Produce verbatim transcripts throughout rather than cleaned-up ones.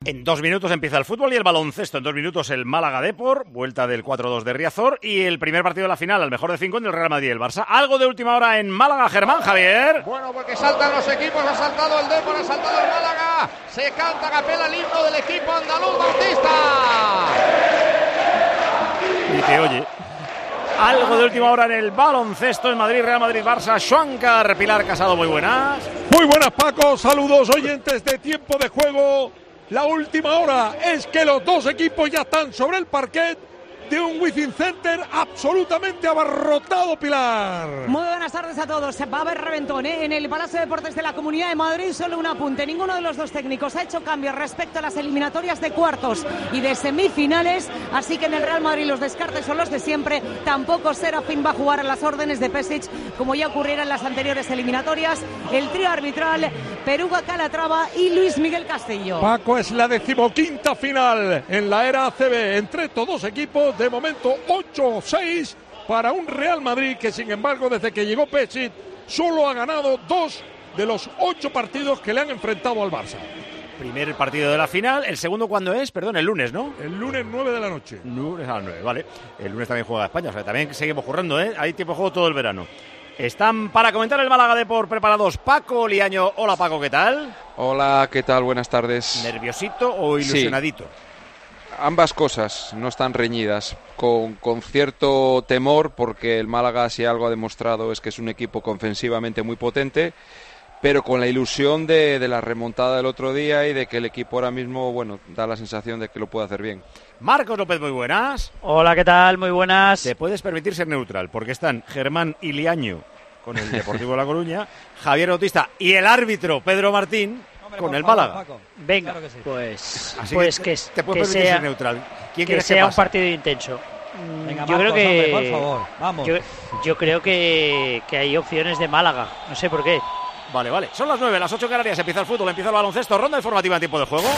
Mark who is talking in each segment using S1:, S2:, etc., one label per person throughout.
S1: En dos minutos empieza el fútbol y el baloncesto. En dos minutos el Málaga Depor, vuelta del cuatro dos de Riazor y el primer partido de la final, al mejor de cinco, en el Real Madrid y el Barça. Algo de última hora en Málaga, Germán, Javier.
S2: Bueno, porque saltan los equipos, ha saltado el Depor, ha saltado el Málaga. Se canta a capela el himno del equipo andaluz Bautista.
S1: Y te oye. Algo de última hora en el baloncesto en Madrid, Real Madrid-Barça. Xuancar, Pilar Casado, muy buenas.
S3: Muy buenas, Paco. Saludos, oyentes de Tiempo de Juego. La última hora es que los dos equipos ya están sobre el parquet de un Wizzing Center absolutamente abarrotado, Pilar.
S4: Muy buenas tardes a todos. Va a haber reventón, ¿eh? En el Palacio de Deportes de la Comunidad de Madrid. Solo un apunte. Ninguno de los dos técnicos ha hecho cambios respecto a las eliminatorias de cuartos y de semifinales. Así que en el Real Madrid los descartes son los de siempre. Tampoco Serafín va a jugar a las órdenes de Pesic, como ya ocurriera en las anteriores eliminatorias. El trío arbitral, Peruga Calatrava y Luis Miguel Castillo.
S3: Paco, es la decimoquinta final en la era A C B entre estos dos equipos. De momento ocho seis para un Real Madrid que, sin embargo, desde que llegó Pesic solo ha ganado dos de los ocho partidos que le han enfrentado al Barça.
S1: Primer partido de la final. ¿El segundo cuándo es? Perdón, el lunes, ¿no?
S3: El lunes nueve de la noche.
S1: Lunes a las nueve, vale. El lunes también juega España, o sea, también seguimos currando, ¿eh? Hay tiempo de juego todo el verano. Están para comentar el Málaga Depor preparados Paco Liaño. Hola, Paco, ¿qué tal?
S5: Hola, ¿qué tal? Buenas tardes.
S1: ¿Nerviosito o ilusionadito?
S5: Sí. Ambas cosas no están reñidas, con, con cierto temor, porque el Málaga, si algo ha demostrado, es que es un equipo ofensivamente muy potente, pero con la ilusión de, de la remontada del otro día y de que el equipo ahora mismo, bueno, da la sensación de que lo puede hacer bien.
S1: Marcos López, muy buenas.
S6: Hola, ¿qué tal? Muy buenas.
S1: Te puedes permitir ser neutral, porque están Germán y Liaño con el Deportivo de La Coruña, Javier Bautista y el árbitro Pedro Martín con el Málaga.
S6: Paco. Venga, claro que sí. pues,
S1: Así
S6: pues
S1: que,
S6: que,
S1: te puedes
S6: que
S1: permitir
S6: sea,
S1: ser neutral. ¿Quién
S6: que
S1: crees
S6: sea
S1: que
S6: un
S1: pasa?
S6: partido intenso.
S7: Venga,
S6: yo
S7: Marcos,
S6: creo que,
S7: hombre, por favor, vamos.
S6: Yo, yo creo que, que hay opciones de Málaga. No sé por qué.
S1: Vale, vale. Son las nueve, las ocho Canarias. Empieza el fútbol, empieza el baloncesto. Ronda informativa en tiempo de juego.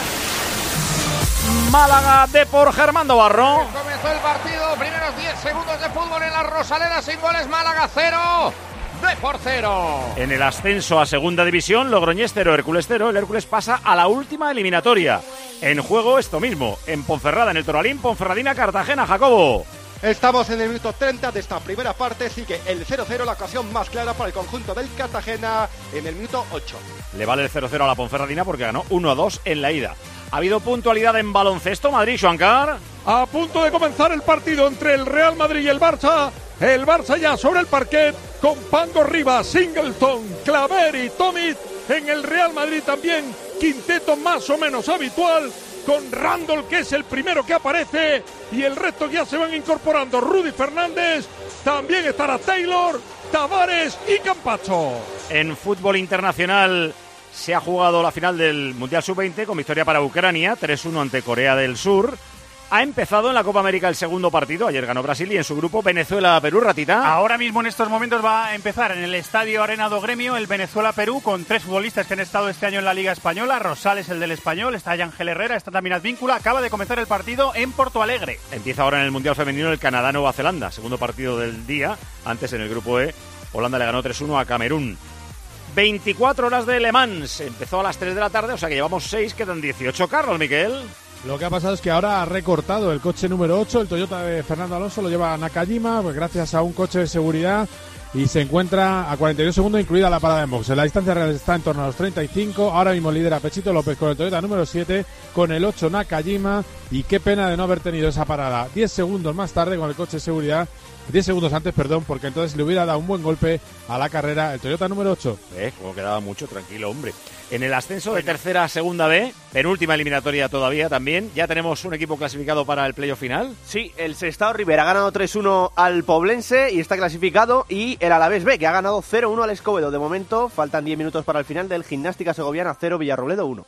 S1: Málaga Depor, Germán Navarro.
S2: Comenzó el partido, primeros diez segundos de fútbol en la Rosaleda, sin goles. Málaga cero, Depor cero.
S1: En el ascenso a segunda división, Logroñés cero, Hércules cero. El Hércules pasa a la última eliminatoria. En juego esto mismo, en Ponferrada, en el Toralín, Ponferradina, Cartagena, Jacobo.
S8: Estamos en el minuto treinta de esta primera parte, sigue el cero cero, la ocasión más clara para el conjunto del Cartagena en el minuto ocho.
S1: Le vale el cero cero a la Ponferradina porque ganó uno a dos en la ida. ¿Ha habido puntualidad en baloncesto, Madrid, Xuancar?
S3: A punto de comenzar el partido entre el Real Madrid y el Barça. El Barça ya sobre el parquet con Pango Rivas, Singleton, Claver y Tomic. En el Real Madrid también quinteto más o menos habitual, con Randall, que es el primero que aparece, y el resto ya se van incorporando. Rudy Fernández, también estará Taylor, Tavares y Campacho.
S1: En fútbol internacional se ha jugado la final del Mundial sub veinte con victoria para Ucrania, tres uno ante Corea del Sur. Ha empezado en la Copa América el segundo partido. Ayer ganó Brasil y en su grupo Venezuela-Perú, Ratita.
S9: Ahora mismo en estos momentos va a empezar en el Estadio Arena do Gremio el Venezuela-Perú con tres futbolistas que han estado este año en la Liga Española. Rosales, el del Español, está Ángel Herrera, está también Advíncula. Acaba de comenzar el partido en Porto Alegre.
S1: Empieza ahora en el Mundial Femenino el Canadá-Nueva Zelanda, segundo partido del día. Antes en el grupo E, Holanda le ganó tres uno a Camerún. veinticuatro horas de Le Mans. Empezó a las tres de la tarde, o sea que llevamos seis, quedan dieciocho. Carlos, Miquel.
S10: Lo que ha pasado es que ahora ha recortado el coche número ocho, el Toyota de Fernando Alonso, lo lleva Nakajima, pues gracias a un coche de seguridad, y se encuentra a cuarenta y dos segundos, incluida la parada de box. La distancia real está en torno a los treinta y cinco, ahora mismo lidera Pechito López con el Toyota número siete, con el ocho Nakajima, y qué pena de no haber tenido esa parada diez segundos más tarde con el coche de seguridad, diez segundos antes, perdón, porque entonces le hubiera dado un buen golpe a la carrera el Toyota número ocho.
S1: Eh, como quedaba mucho, tranquilo, hombre. En el ascenso de tercera a segunda B, penúltima eliminatoria todavía también, ya tenemos un equipo clasificado para el playoff final.
S11: Sí, el Sestao Rivera ha ganado tres uno al Poblense y está clasificado, y el Alavés B, que ha ganado cero uno al Escobedo. De momento, faltan diez minutos para el final del Gimnástica Segoviana cero, Villarrobledo uno.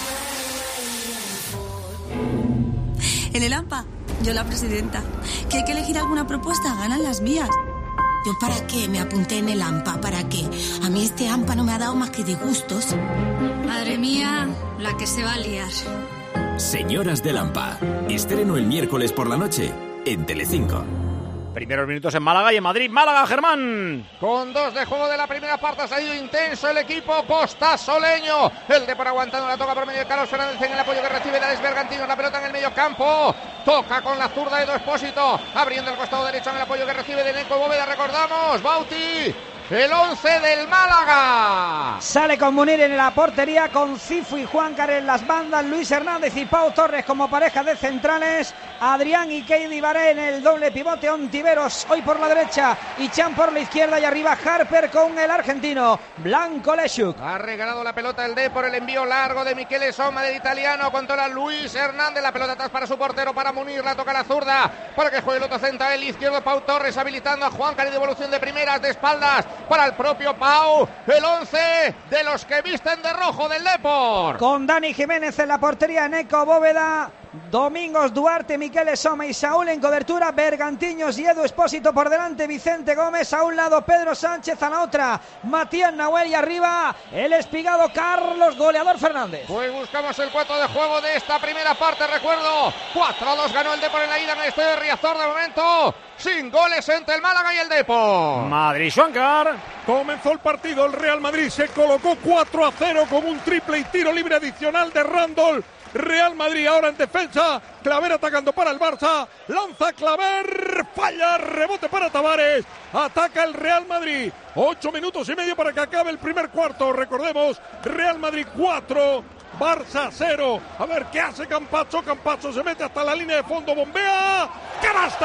S12: En el AMPA, yo la presidenta. ¿Que hay que elegir alguna propuesta? Ganan las mías. ¿Yo para qué me apunté en el AMPA? ¿Para qué? A mí este AMPA no me ha dado más que disgustos.
S13: Madre mía, la que se va a liar.
S14: Señoras del AMPA. Estreno el miércoles por la noche en Telecinco.
S1: Primeros minutos en Málaga y en Madrid. Málaga, Germán.
S2: Con dos de juego de la primera parte ha salido intenso el equipo costasoleño. El Depor aguantando la toca por medio de Carlos Fernández en el apoyo que recibe de Alex Bergantinos. La pelota en el medio campo. Toca con la zurda de Edu Expósito. Abriendo el costado derecho en el apoyo que recibe de Neco Bóveda. Recordamos, Bauti. El once del Málaga.
S7: Sale con Munir en la portería, con Cifu y Juancar en las bandas, Luis Hernández y Pau Torres como pareja de centrales, Adrián y Keidi Baré en el doble pivote, Ontiveros hoy por la derecha y Chan por la izquierda, y arriba Harper con el argentino Blanco Leszuk.
S2: Ha regalado la pelota el D por el envío largo de Michele Soma del italiano, controla Luis Hernández, la pelota atrás para su portero, para Munir, la toca la zurda para que juegue el otro central, el izquierdo Pau Torres habilitando a Juancar y devolución de primeras de espaldas para el propio Pau, el once de los que visten de rojo del Depor.
S7: Con Dani Jiménez en la portería, Neco Bóveda, Domingos Duarte, Michele Soma y Saúl en cobertura, Bergantiños y Edu Expósito por delante, Vicente Gómez a un lado, Pedro Sánchez a la otra, Matías Nahuel, y arriba el espigado Carlos Goleador Fernández.
S2: Pues buscamos el cuatro de juego de esta primera parte, recuerdo, cuatro a dos ganó el Depor en la ida en el estadio de Riazor, de momento sin goles entre el Málaga y el Depor.
S1: Madrid, Schwankar.
S3: Comenzó el partido, el Real Madrid se colocó cuatro a cero con un triple y tiro libre adicional de Randall. Real Madrid ahora en defensa, Claver atacando para el Barça, lanza Claver, falla, rebote para Tavares, ataca el Real Madrid, ocho minutos y medio para que acabe el primer cuarto, recordemos, Real Madrid cuatro, Barça cero, a ver qué hace Campazzo, Campazzo se mete hasta la línea de fondo, bombea, ¡canasta!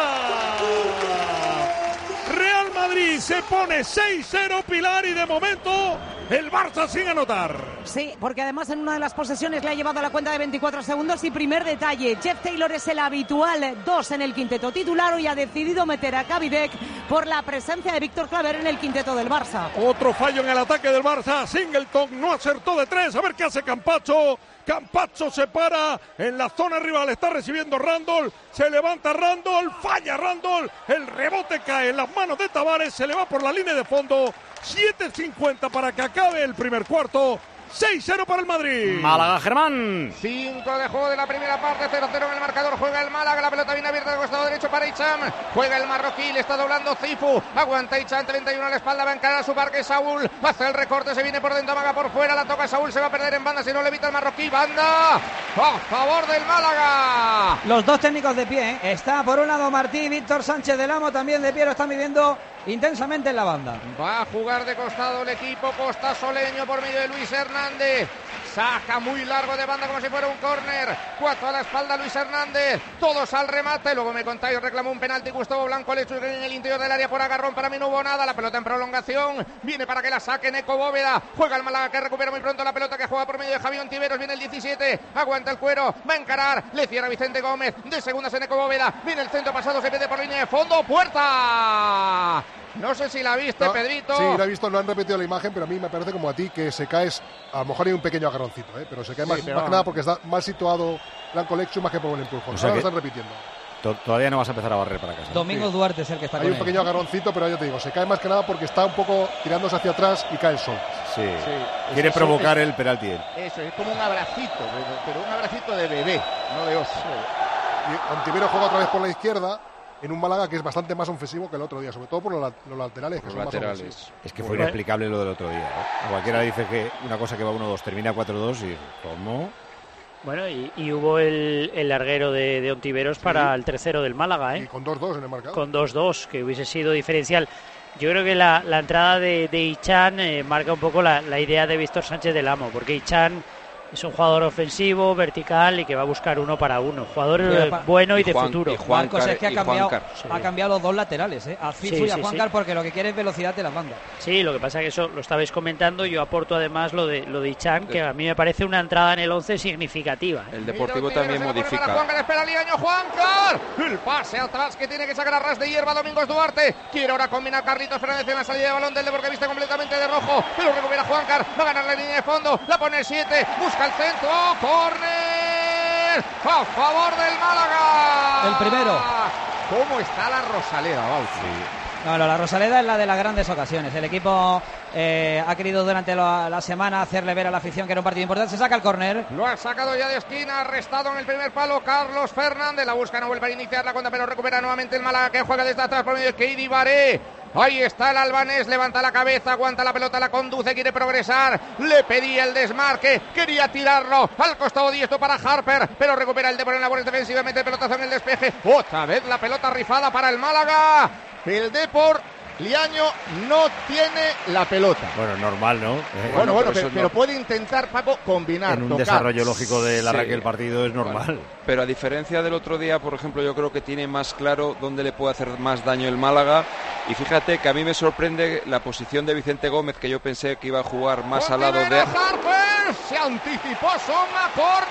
S3: Real Madrid se pone seis cero, Pilar, y de momento el Barça sin anotar.
S4: Sí, porque además en una de las posesiones le ha llevado a la cuenta de veinticuatro segundos. Y primer detalle, Jeff Taylor es el habitual dos en el quinteto titular y ha decidido meter a Kavidek por la presencia de Víctor Claver en el quinteto del Barça.
S3: Otro fallo en el ataque del Barça, Singleton no acertó de tres, a ver qué hace Campazzo. Campazzo se para en la zona rival, está recibiendo Randall, se levanta Randall, falla Randall, el rebote cae en las manos de Tavares, se le va por la línea de fondo, siete cincuenta para que acabe el primer cuarto. seis cero para el Madrid.
S1: Málaga, Germán.
S2: cinco de juego de la primera parte, cero cero en el marcador. Juega el Málaga, la pelota viene abierta del costado derecho para Hicham. Juega el marroquí, le está doblando Cifu. Aguanta Hicham, treinta y uno a la espalda, va a encarar a su parque Saúl. Hace el recorte, se viene por dentro, amaga por fuera, la toca Saúl, se va a perder en banda si no le evita el marroquí. Banda a favor del Málaga.
S7: Los dos técnicos de pie, ¿eh? Está por un lado Martí, Víctor Sánchez del Amo también de pie, lo están midiendo intensamente en la banda.
S2: Va a jugar de costado el equipo costasoleño por medio de Luis Hernández. Saca muy largo de banda como si fuera un córner. Cuatro a la espalda Luis Hernández. Todos al remate. Luego me contáis, reclamó un penalti Gustavo Blanco Leszuk en el interior del área por agarrón. Para mí no hubo nada. La pelota en prolongación. Viene para que la saque Neco Bóveda. Juega el Málaga que recupera muy pronto la pelota, que juega por medio de Javier Ontiveros. Viene el diecisiete. Aguanta el cuero. Va a encarar. Le cierra Vicente Gómez. De segundas en Neco Bóveda. Viene el centro pasado. Se pide por línea de fondo. ¡Puerta! No sé si la viste, no, Pedrito.
S14: Sí, la he visto, no han repetido la imagen, pero a mí me parece como a ti que se cae, a lo mejor hay un pequeño agarroncito, ¿eh? Pero se cae sí, más, más que nada porque está mal situado Blanco Leszuk más que por el empujón. O sea, ahora lo están repitiendo.
S1: Todavía no vas a empezar a barrer para casa.
S7: Domingo sí. Duarte es el que está
S14: Hay
S7: con
S14: un pequeño él. agarroncito, pero yo te digo, se cae más que nada porque está un poco tirándose hacia atrás y cae el sol.
S1: Sí, sí. Quiere eso, provocar es, el penalti él.
S2: Eso, es como un abracito, pero un abracito de bebé, no de oso.
S14: Y Ontiveros juega otra vez por la izquierda, en un Málaga que es bastante más ofensivo que el otro día, sobre todo por los, los laterales, que
S5: los
S14: son
S5: laterales.
S14: más ofensivos.
S1: Es que fue inexplicable lo del otro día, ¿eh? Cualquiera dice que una cosa que va uno dos termina cuatro dos y ¿cómo?
S6: Bueno, y, y hubo el, el larguero de, de Ontiveros sí. para el tercero del Málaga, ¿eh?
S14: Y con dos dos en el marcador.
S6: Con dos dos, que hubiese sido diferencial. Yo creo que la, la entrada de, de Ichan eh, marca un poco la, la idea de Víctor Sánchez del Amo, porque Ichan es un jugador ofensivo, vertical y que va a buscar uno para uno. Jugador eh, bueno y, y de
S5: Juan,
S6: futuro.
S5: Y Juan
S7: Marcos es que ha cambiado,
S6: sí.
S7: ha cambiado los dos laterales, ¿eh? A Cifu
S6: sí,
S7: y a
S6: sí,
S7: Juancar
S6: sí.
S7: porque lo que quiere es velocidad de las bandas.
S6: Sí, lo que pasa es que eso lo estabais comentando. Yo aporto además lo de lo de Ichan, que a mí me parece una entrada en el once significativa.
S5: El Deportivo también modifica.
S2: Juancar, espera Liaño, Juancar. El pase atrás que tiene que sacar a ras de hierba Domingos Duarte. Quiere ahora combinar Carlitos Fernández en la salida de balón del Depor, que viste completamente de rojo. Pero recupera Juancar. Va a ganar la línea de fondo. La pone el siete. Busca el centro. ¡Córner! ¡A favor del Málaga!
S7: El primero.
S2: ¿Cómo está la Rosaleda, Bauti?
S7: No, no, la Rosaleda es la de las grandes ocasiones. El equipo eh, ha querido durante la, la semana hacerle ver a la afición que era un partido importante. Se saca el córner.
S2: Lo ha sacado ya de esquina, arrestado en el primer palo Carlos Fernández. La busca, no vuelve a iniciar la cuenta, pero recupera nuevamente el Málaga, que juega desde atrás por medio de Keidi Baré. Ahí está el albanés, levanta la cabeza, aguanta la pelota, la conduce, quiere progresar. Le pedía el desmarque, quería tirarlo al costado diestro para Harper, pero recupera el Depor en labores defensivamente, el pelotazo en el despeje. Otra vez la pelota rifada para el Málaga. El Depor, Liaño, no tiene la pelota.
S1: Bueno, normal, ¿no?
S2: Bueno, bueno, bueno pero, pero puede intentar, Paco, combinar.
S1: En un
S2: tocar.
S1: desarrollo lógico del
S5: Sí.
S1: arranque del partido es normal.
S5: Bueno, pero a diferencia del otro día, por ejemplo, yo creo que tiene más claro dónde le puede hacer más daño el Málaga. Y fíjate que a mí me sorprende la posición de Vicente Gómez, que yo pensé que iba a jugar más al lado de...
S2: Harper se anticipó Soma,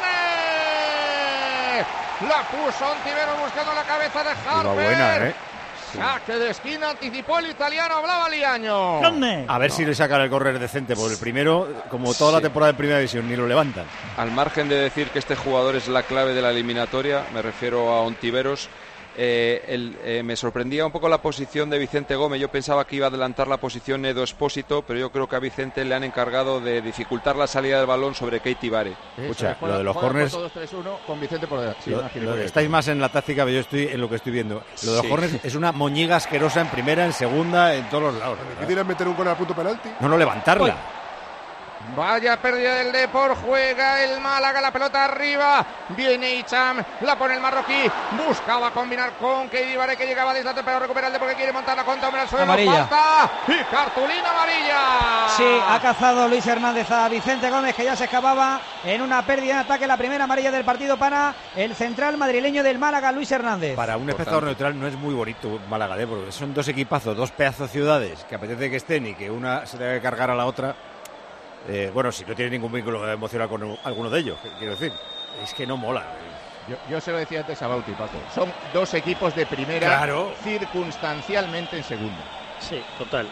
S2: córner. La puso Ontiveros buscando la cabeza de Harper.
S1: buena, ¿eh?
S2: Saque de esquina, anticipó el italiano, hablaba Liaño.
S1: A ver no. si le sacan el córner decente, porque el primero, como toda
S5: Sí.
S1: la temporada de Primera División, ni lo levantan.
S5: Al margen de decir que este jugador es la clave de la eliminatoria, me refiero a Ontiveros, eh, el, eh, me sorprendía un poco la posición de Vicente Gómez. Yo pensaba que iba a adelantar la posición Edo Espósito, pero yo creo que a Vicente le han encargado de dificultar la salida del balón sobre Keiti Baré.
S1: Escucha, lo de los córners...
S2: dos tres uno con Vicente por delante. Sí,
S1: Lo, lo, estáis más en la táctica, pero yo estoy en lo que estoy viendo. Lo de los
S5: Sí.
S1: córners es una moñiga asquerosa en primera, en segunda, en todos los lados.
S14: ¿Qué tienes meter un córner al punto penalti?
S1: No, no, levantarla.
S2: Uy. Vaya pérdida del Depor, juega el Málaga, la pelota arriba, viene Hicham, la pone el marroquí, buscaba combinar con Keidi Baré, que llegaba desde atrás, pero recupera el Depor, que quiere montar la contra, hombre al suelo,
S7: Amarilla.
S2: falta, y cartulina amarilla.
S7: Sí, ha cazado Luis Hernández a Vicente Gómez, que ya se escapaba en una pérdida en ataque, la primera amarilla del partido para el central madrileño del Málaga, Luis Hernández.
S1: Para un espectador neutral no es muy bonito Málaga, ¿eh? Porque son dos equipazos, dos pedazos de ciudades que apetece que estén y que una se debe cargar a la otra. Eh, bueno, si no tiene ningún vínculo emocional con alguno de ellos, quiero decir, es que no mola.
S2: Yo, yo se lo decía antes a Bauti, Paco, son dos equipos de primera,
S1: Claro.
S2: circunstancialmente en segunda.
S6: Sí, total.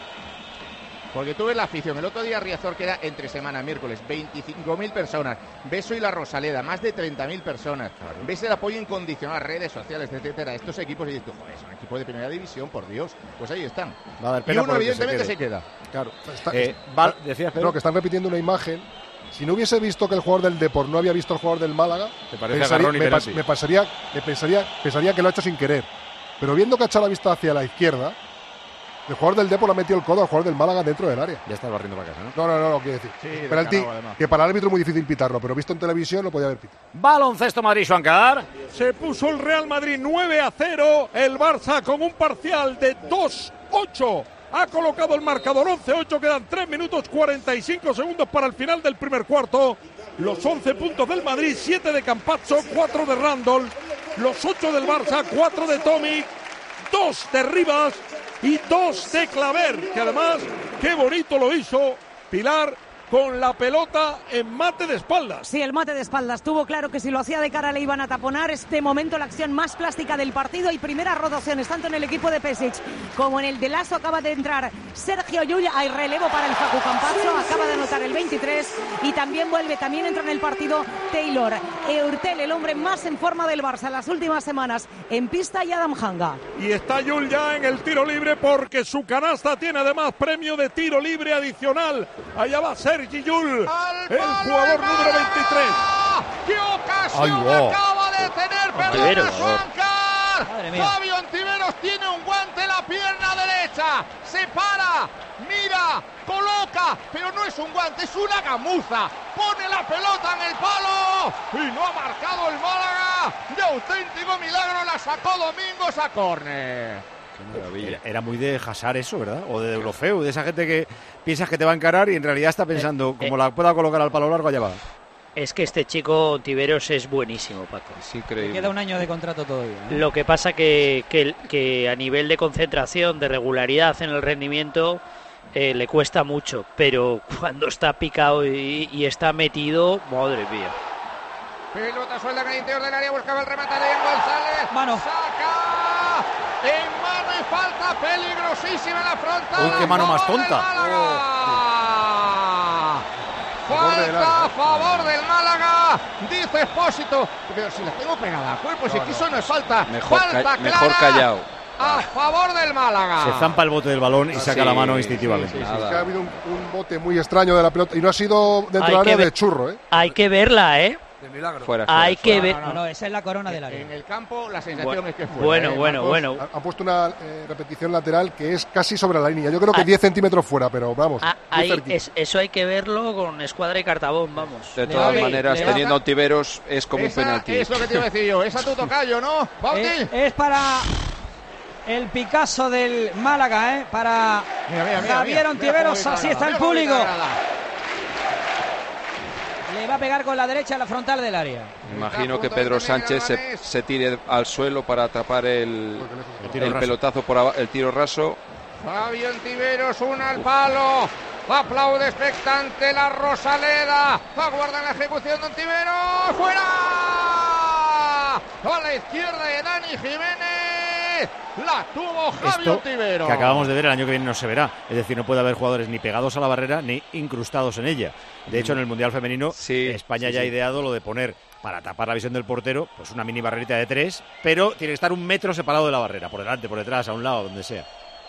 S2: Porque tú ves la afición, el otro día Riazor, que era entre semana, miércoles, veinticinco mil personas, ves hoy la Rosaleda, más de treinta mil personas, claro. Ves el apoyo incondicional, redes sociales, etcétera, estos equipos, y dices tú, joder, es un equipo de primera división, por Dios, pues ahí están.
S1: Va a dar
S2: Y
S1: pena
S2: uno
S1: porque
S2: evidentemente
S1: se,
S2: se queda.
S14: Claro. Está,
S1: Eh,
S14: está-
S1: va- decías, Pedro.
S14: no, que están repitiendo una imagen. Si no hubiese visto que el jugador del Depor no había visto al jugador del Málaga,
S1: Te parece
S14: pensaría,
S1: agarrón y
S14: me,
S1: penalti.
S14: pas- me pasaría, me pensaría, pensaría que lo ha hecho sin querer. Pero viendo que ha echado la vista hacia la izquierda, el jugador del Depor le ha metido el codo al jugador del Málaga dentro del área.
S1: Ya está barriendo para casa, ¿no?
S14: No, no, no, no quiero decir.
S2: Sí,
S14: penalti,
S2: descarado, además.
S14: que para el árbitro es muy difícil pitarlo, pero visto en televisión lo podía haber pitado.
S1: Baloncesto Madrid, Juancar.
S3: Se puso el Real Madrid nueve a cero. El Barça con un parcial de dos ocho. Ha colocado el marcador once ocho. Quedan tres minutos cuarenta y cinco segundos para el final del primer cuarto. Los once puntos del Madrid, siete de Campazzo, cuatro de Randall. Los ocho del Barça, cuatro de Tomic, dos de Rivas y dos de Claver. Que además, qué bonito lo hizo Pilar con la pelota en mate de espaldas.
S4: Sí, el mate de espaldas. Tuvo claro que si lo hacía de cara le iban a taponar. Este momento la acción más plástica del partido y primeras rotaciones, tanto en el equipo de Pesic como en el de Lasso. Acaba de entrar Sergio Llull. Hay relevo para el Facu Campazzo. Acaba de anotar el veintitrés y también vuelve, también entra en el partido Taylor Eurtel, el hombre más en forma del Barça las últimas semanas en pista, y Adam Hanga.
S3: Y está Yul ya en el tiro libre porque su canasta tiene además premio de tiro libre adicional. Allá va Sergi Yul, el jugador número veintitrés.
S2: ¡Qué ocasión
S1: Ay, wow.
S2: acaba de tener
S6: Ontiveros.
S2: Perdón, Juancar!
S7: Madre mía.
S2: Fabio Ontiveros tiene un guante en la pierna derecha. Se para, mira, coloca, pero no es un guante, es una gamuza. Pone la pelota en el palo y no ha marcado el Málaga. De auténtico milagro la sacó Domingos a córner.
S1: Era, era muy de Hazard eso, ¿verdad? O de Deulofeu, de esa gente que piensas que te va a encarar y en realidad está pensando, como
S6: eh.
S1: la pueda colocar al palo largo, allá va.
S6: Es que este chico Tiveros es buenísimo, Paco.
S5: Es
S7: Le
S5: increíble.
S7: queda un año de contrato todavía, ¿no?
S6: Lo que pasa que, que, que a nivel de concentración, de regularidad en el rendimiento, eh, le cuesta mucho, pero cuando está picado y, y está metido, madre mía.
S2: Pelota suelta en el interior del área, buscaba el remate de González.
S7: Mano.
S2: Saca en mano y falta peligrosísima en la frontal.
S1: Uy, qué mano más
S2: Favor del
S1: tonta.
S2: Málaga.
S14: Favor del
S2: Falta
S14: Málaga.
S2: a favor del Málaga, dice Expósito. Pero si la tengo pegada al cuerpo, si es que eso no es falta.
S5: Mejor,
S2: falta
S5: ca-
S2: clara
S5: mejor callado.
S2: a favor del Málaga.
S1: Se zampa el bote del balón y
S14: ah,
S1: saca
S14: sí,
S1: la mano instintivamente.
S14: Sí, sí, sí, es que ha habido un, un bote muy extraño de la pelota y no ha sido dentro del área de churro, ¿eh?
S6: Hay que verla, ¿eh?
S8: De milagro.
S5: Fuera,
S6: Hay
S5: fuera,
S6: que
S5: fuera.
S6: ver.
S7: No, no, no, esa es la corona del área.
S2: En el campo la sensación
S6: bueno,
S2: es que fuera.
S6: Bueno,
S2: ¿eh,
S6: bueno,
S2: Marcos?
S6: bueno.
S14: Han puesto una eh, repetición lateral que es casi sobre la línea. Yo creo que ah, diez centímetros fuera, pero vamos.
S6: Ah, ahí es, eso hay que verlo con escuadra y cartabón, vamos.
S5: De todas maneras, teniendo Ontiveros es como
S2: esa
S5: un penalti.
S2: Es lo que te iba a decir yo. Esa tu tocayo, ¿no?
S7: Es, es para el Picasso del Málaga, ¿eh? Para
S2: mira, mira, mira,
S7: Javier
S2: mira,
S7: Ontiveros.
S2: mira
S7: Así está el público. Le va a pegar con la derecha en la frontal del área.
S5: Imagino que Pedro Sánchez se, se tire al suelo para atrapar el, el, el pelotazo por abajo, el tiro raso.
S2: Javier Ontiveros, una al palo. Aplaude expectante la Rosaleda. Aguarda la ejecución de Ontiveros. ¡Fuera! A la izquierda de Dani Jiménez. La tuvo Javier Ontiveros.
S1: Que acabamos de ver, el año que viene no se verá. Es decir, no puede haber jugadores ni pegados a la barrera ni incrustados en ella. De hecho, en el Mundial Femenino, sí, España sí, ya sí. ha ideado lo de poner, para tapar la visión del portero, pues una mini barrerita de tres, pero tiene que estar un metro separado de la barrera, por delante, por detrás, a un lado, donde sea.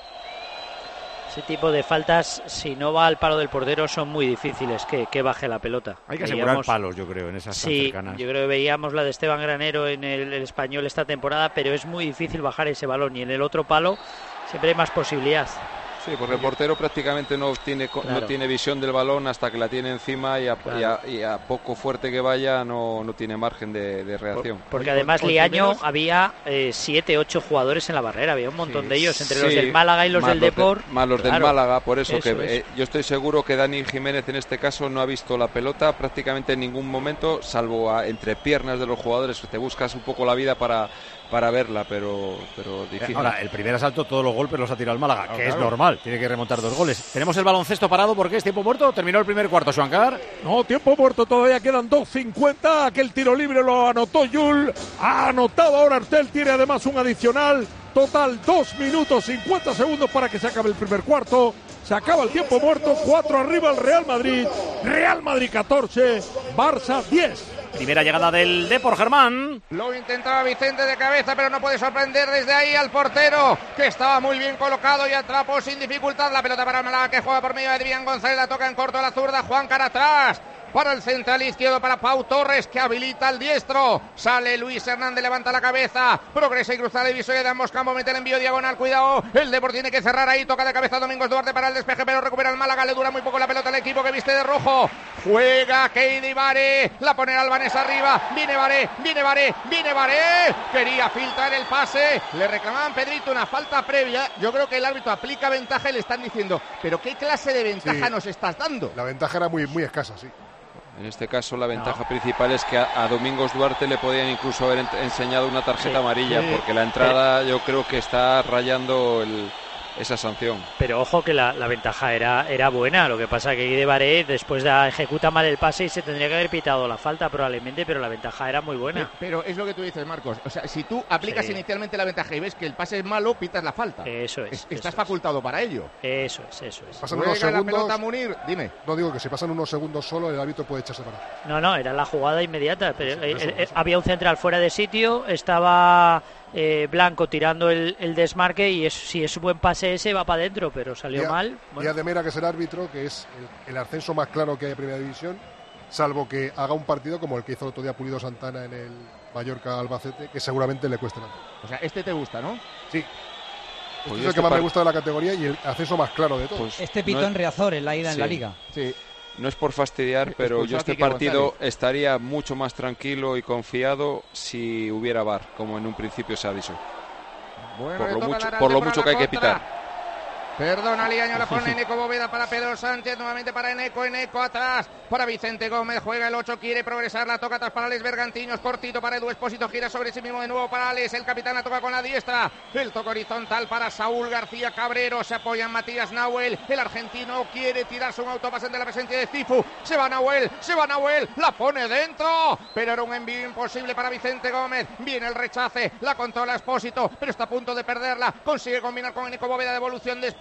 S6: Ese tipo de faltas, si no va al palo del portero, son muy difíciles que, que baje la pelota.
S1: Hay que asegurar veíamos, palos, yo creo, en esas
S6: sí,
S1: cercanas.
S6: Yo creo que veíamos la de Esteban Granero en el, el Español esta temporada, pero es muy difícil bajar ese balón y en el otro palo siempre hay más posibilidad.
S5: Sí, porque el portero prácticamente no tiene claro. no tiene visión del balón hasta que la tiene encima y a, claro. y a, y a poco fuerte que vaya no, no tiene margen de, de reacción.
S6: Por, porque además Liaño había eh, siete, ocho jugadores en la barrera, había un montón sí. de ellos, entre sí. los del Málaga y los del Depor.
S5: De, más los claro. del Málaga, por eso, eso que eh, yo estoy seguro que Dani Jiménez en este caso no ha visto la pelota prácticamente en ningún momento, salvo a, entre piernas de los jugadores, que te buscas un poco la vida para... para verla, pero, pero difícil.
S1: Ahora, el primer asalto, todos los golpes los ha tirado el Málaga, oh, que claro. es normal, tiene que remontar dos goles. ¿Tenemos el baloncesto parado porque es tiempo muerto? ¿Terminó el primer cuarto, Xuancar?
S3: No, tiempo muerto, todavía quedan dos cincuenta. Aquel tiro libre lo anotó Yul. Ha anotado ahora Artel, tiene además un adicional. Total, dos minutos cincuenta segundos para que se acabe el primer cuarto. Se acaba el tiempo muerto, cuatro arriba el Real Madrid. Real Madrid catorce, Barça diez.
S1: Primera llegada del Depor, Germán.
S2: Lo intentaba Vicente de cabeza, pero no puede sorprender desde ahí al portero, que estaba muy bien colocado y atrapó sin dificultad la pelota para Málaga, que juega por medio de Adrián González. La toca en corto a la zurda, Juan Cara atrás. Para el central izquierdo, para Pau Torres, que habilita al diestro. Sale Luis Hernández, levanta la cabeza. Progresa y cruza la divisoria de ambos campos. Mete el envío diagonal, cuidado. El Depor tiene que cerrar ahí. Toca de cabeza Domingos Duarte para el despeje, pero recupera el Málaga. Le dura muy poco la pelota al equipo que viste de rojo. Juega Keidi Baré. La pone Albanés arriba. Viene Baré, viene Baré, viene Baré. Quería filtrar el pase. Le reclamaban Pedrito una falta previa. Yo creo que el árbitro aplica ventaja y le están diciendo, ¿pero qué clase de ventaja sí. nos estás dando?
S14: La ventaja era muy, muy escasa, sí.
S5: En este caso la ventaja no. principal es que a, a Domingos Duarte le podían incluso haber en, enseñado una tarjeta sí, amarilla, sí, porque la entrada sí. yo creo que está rayando el, esa sanción.
S6: Pero ojo que la, la ventaja era, era buena, lo que pasa que Guy de Baré después de ejecuta mal el pase y se tendría que haber pitado la falta probablemente, pero la ventaja era muy buena.
S2: Pero, pero es lo que tú dices, Marcos, o sea, si tú aplicas sí. inicialmente la ventaja y ves que el pase es malo, pitas la falta.
S6: Eso es. es
S2: estás
S6: eso
S2: facultado
S6: es.
S2: para ello.
S6: Eso es, eso es.
S14: Pasan unos segundos,
S2: la pelota Munir, dime.
S14: No digo que si pasan unos segundos solo el árbitro puede echarse para.
S6: No, no, era la jugada inmediata, pero sí, eso, eh, eso. había un central fuera de sitio, estaba eh, Blanco tirando el, el desmarque y es, si es buen pase ese va para adentro, pero salió
S14: Día,
S6: mal.
S14: Bueno. Día de Mera, que es el árbitro, que es el, el ascenso más claro que hay en Primera División, salvo que haga un partido como el que hizo el otro día Pulido Santana en el Mallorca Albacete, que seguramente le cueste nada.
S2: O sea, este te gusta, ¿no?
S14: Sí. Este pues es el este que más par... me gusta de la categoría y el ascenso más claro de todos.
S7: Pues este pitó no es... en Riazor en la ida sí. en la Liga.
S2: Sí.
S5: No es por fastidiar, pero yo este partido estaría mucho más tranquilo y confiado si hubiera V A R, como en un principio se ha dicho.
S2: Bueno,
S5: por lo mucho, por lo mucho que hay que pitar.
S2: Perdona, Liaño, la pone Eneco Bóveda para Pedro Sánchez, nuevamente para Eneco, Eneco atrás, para Vicente Gómez, juega el ocho, quiere progresar, la toca atrás para Alex Bergantiños, cortito para Edu Espósito, gira sobre sí mismo de nuevo para Alex, el capitán la toca con la diestra, el toque horizontal para Saúl García Cabrero, se apoya en Matías Nahuel, el argentino quiere tirarse un autopase de la presencia de Cifu, se va Nahuel, se va Nahuel, la pone dentro, pero era un envío imposible para Vicente Gómez, viene el rechace, la controla Espósito, pero está a punto de perderla, consigue combinar con Eneco Bóveda, devolución de Espósito,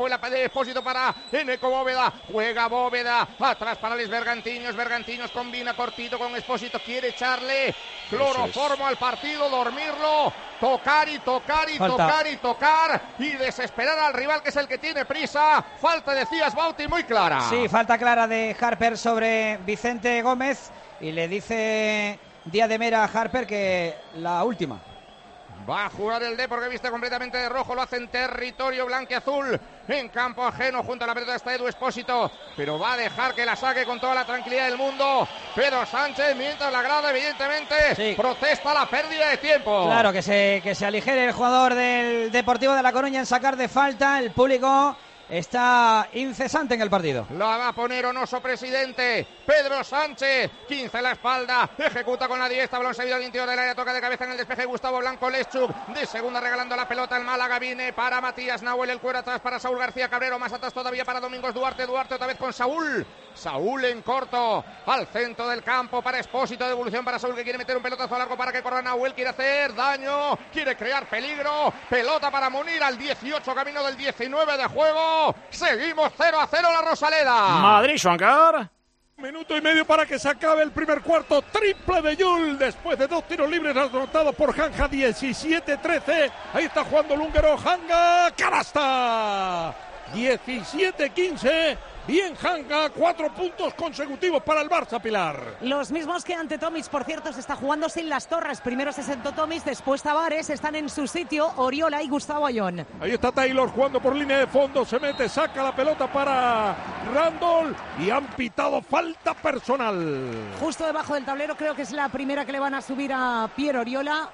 S2: Abajo el de Espósito para Eneco Bóveda. Juega Bóveda. Atrás para Les Bergantiños. Bergantiños combina cortito con Espósito. Quiere echarle cloroformo al partido, dormirlo, tocar y tocar y Falta. tocar y tocar y desesperar al rival, que es el que tiene prisa. Falta, decías, Bauti, muy clara.
S7: Sí, falta clara de Harper sobre Vicente Gómez y le dice Díaz de Mera a Harper que la última.
S2: Va a jugar el D porque viste completamente de rojo, lo hace en territorio blanquiazul, en campo ajeno, junto a la pelota está Edu Espósito, pero va a dejar que la saque con toda la tranquilidad del mundo Pedro Sánchez, mientras la grada evidentemente sí. protesta la pérdida de tiempo.
S7: Claro, que se, que se aligere el jugador del Deportivo de La Coruña en sacar de falta. El público está incesante en el partido.
S2: La va a poner Onoso, presidente. Pedro Sánchez, quince en la espalda, ejecuta con la diestra, balón seguido al interior del área, toca de cabeza en el despeje Gustavo Blanco Lechuk, de segunda regalando la pelota el Málaga, viene para Matías Nahuel, el cuero atrás para Saúl García Cabrero, más atrás todavía para Domingos Duarte, Duarte otra vez con Saúl, Saúl en corto, al centro del campo para Espósito, devolución para Saúl que quiere meter un pelotazo largo para que corra Nahuel, quiere hacer daño, quiere crear peligro, pelota para Munir al dieciocho, camino del diecinueve de juego, seguimos cero a cero la Rosaleda.
S1: Madrid, Juancar.
S3: Minuto y medio para que se acabe el primer cuarto. Triple de Yul después de dos tiros libres anotados por Hanga. Diecisiete trece. Ahí está jugando el húngaro Hanga. ¡Canasta! diecisiete quince. Bien Hanga, cuatro puntos consecutivos para el Barça, Pilar.
S4: Los mismos que ante Tomic, por cierto, se está jugando sin las torres. Primero se sentó Tomic, después Tavares, están en su sitio Oriola y Gustavo Ayón.
S3: Ahí está Taylor jugando por línea de fondo, se mete, saca la pelota para Randall y han pitado falta personal.
S4: Justo debajo del tablero, creo que es la primera que le van a subir a Pierre Oriola.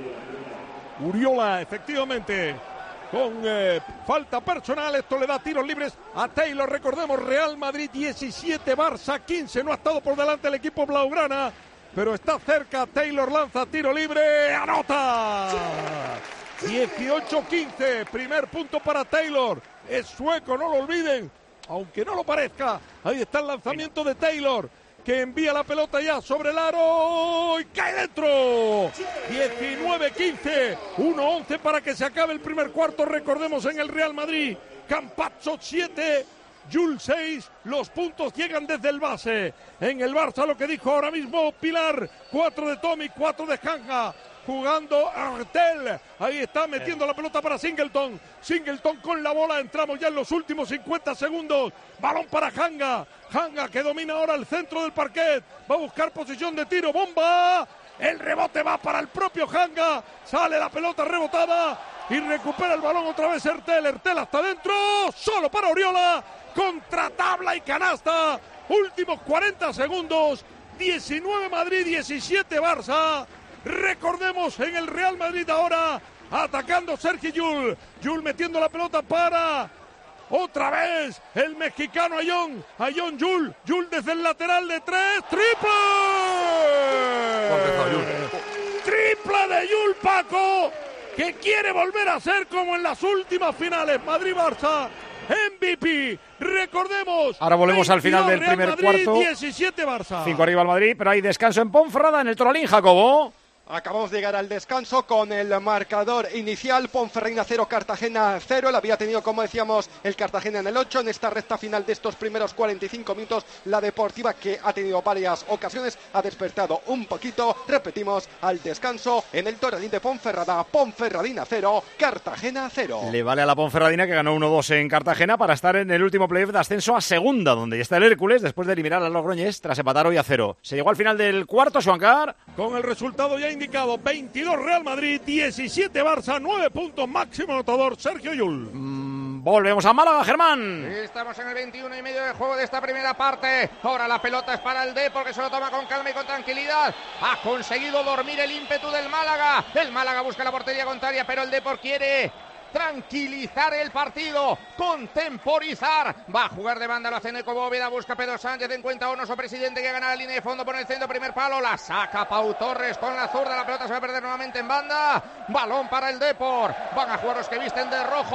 S3: Uriola, efectivamente. Con eh, falta personal, esto le da tiros libres a Taylor. Recordemos, Real Madrid diecisiete, Barça quince. No ha estado por delante el equipo blaugrana, pero está cerca. Taylor lanza tiro libre, anota. dieciocho quince, primer punto para Taylor. Es sueco, no lo olviden, aunque no lo parezca. Ahí está el lanzamiento de Taylor, que envía la pelota ya sobre el aro y cae dentro. diecinueve quince, uno once para que se acabe el primer cuarto. Recordemos, en el Real Madrid, Campazzo siete, Jules seis, los puntos llegan desde el base. En el Barça, lo que dijo ahora mismo Pilar, cuatro de Tommy, cuatro de Hanga. Jugando Artel, ahí está metiendo la pelota para Singleton, Singleton con la bola, entramos ya en los últimos cincuenta segundos, balón para Hanga, Hanga que domina ahora el centro del parquet, va a buscar posición de tiro, bomba, el rebote va para el propio Hanga, sale la pelota rebotada y recupera el balón otra vez Artel, Artel hasta adentro, solo para Oriola, contra tabla y canasta, últimos cuarenta segundos, diecinueve Madrid, diecisiete Barça. Recordemos, en el Real Madrid ahora atacando Sergi Yul, Yul metiendo la pelota para otra vez el mexicano Ayón, Ayón Yul, Yul desde el lateral de tres, triple, triple de Yul, Paco, que quiere volver a ser como en las últimas finales, Madrid-Barça, M V P, recordemos.
S1: Ahora volvemos al final del primer
S3: Madrid,
S1: cuarto.
S3: diecisiete Barça.
S1: cinco arriba al Madrid, pero hay descanso en Ponferrada, en el Toralín, Jacobo.
S8: Acabamos de llegar al descanso con el marcador inicial, Ponferradina cero, Cartagena cero, la había tenido, como decíamos, el Cartagena en el ocho, en esta recta final de estos primeros cuarenta y cinco minutos, la Deportiva, que ha tenido varias ocasiones, ha despertado un poquito, repetimos, al descanso en el Toralín de Ponferrada, Ponferradina cero, Cartagena cero.
S1: Le vale a la Ponferradina, que ganó uno dos en Cartagena, para estar en el último playoff de ascenso a segunda, donde ya está el Hércules, después de eliminar a Logroñés, tras empatar hoy a cero. Se llegó al final del cuarto, Xuancar.
S3: Con el resultado ya indicado, veintidós Real Madrid, diecisiete Barça, nueve puntos, máximo anotador Sergio Yul.
S1: Mm, volvemos a Málaga, Germán.
S2: Estamos en el veintiuno y medio de juego de esta primera parte. Ahora la pelota es para el D, porque se lo toma con calma y con tranquilidad. Ha conseguido dormir el ímpetu del Málaga. El Málaga busca la portería contraria, pero el Depor quiere tranquilizar el partido, contemporizar. Va a jugar de banda, lo hace Neco Bóveda, busca Pedro Sánchez, en cuenta Onoso, presidente, que gana la línea de fondo por el centro, primer palo, la saca Pau Torres con la zurda, la pelota se va a perder nuevamente en banda, balón para el Depor, van a jugar los que visten de rojo,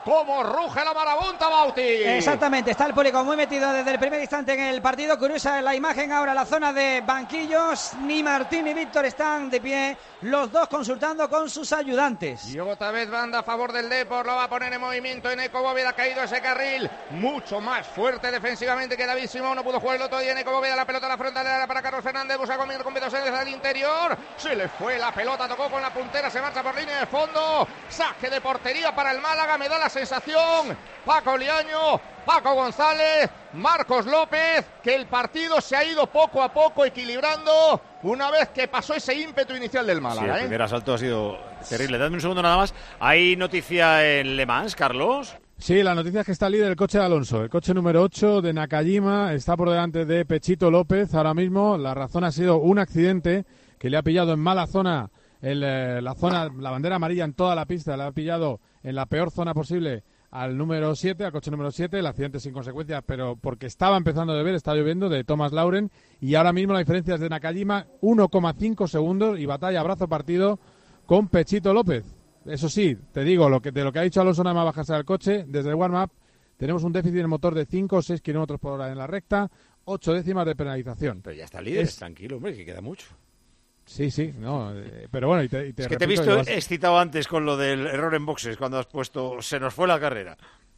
S2: Como ruge la marabunta, Bauti.
S7: Exactamente, está el público muy metido desde el primer instante en el partido. Curiosa la imagen ahora, la zona de banquillos. Ni Martín ni Víctor están de pie, los dos consultando con sus ayudantes.
S2: Y otra vez banda a favor del Depor, lo va a poner en movimiento en Eco Bóveda, ha caído ese carril, mucho más fuerte defensivamente que David Simón, no pudo jugar el otro día en Eco Bóveda, la pelota a la frontal de área para Carlos Fernández, busca comer con Beto Sánchez al interior, se le fue la pelota, tocó con la puntera, se marcha por línea de fondo, saque de portería para el Málaga, me da la sensación, Paco Liaño, Paco González, Marcos López, que el partido se ha ido poco a poco equilibrando una vez que pasó ese ímpetu inicial del Málaga.
S1: Sí, el
S2: ¿eh?
S1: primer asalto ha sido terrible. Dadme un segundo nada más. ¿Hay noticia en Le Mans, Carlos?
S10: Sí, la noticia es que está líder el coche de Alonso. El coche número ocho de Nakajima está por delante de Pechito López ahora mismo. La razón ha sido un accidente que le ha pillado en mala zona, el, eh, la zona, la bandera amarilla en toda la pista, le ha pillado en la peor zona posible al número siete, al coche número siete, el accidente sin consecuencias, pero porque estaba empezando a llover, está lloviendo, de Thomas Lauren, y ahora mismo la diferencia es de Nakajima, uno coma cinco segundos, y batalla a brazo partido con Pechito López. Eso sí, te digo, lo que de lo que ha dicho Alonso nada más bajarse al coche, desde el warm-up, tenemos un déficit de motor de cinco o seis kilómetros por hora en la recta, ocho décimas de penalización.
S1: Pero ya está líder,
S10: es...
S1: tranquilo, hombre, que queda mucho.
S10: Sí, sí, no, eh, pero bueno, y te, y te
S1: es que te he visto vas... excitado antes con lo del error en boxes, cuando has puesto, se nos fue la carrera.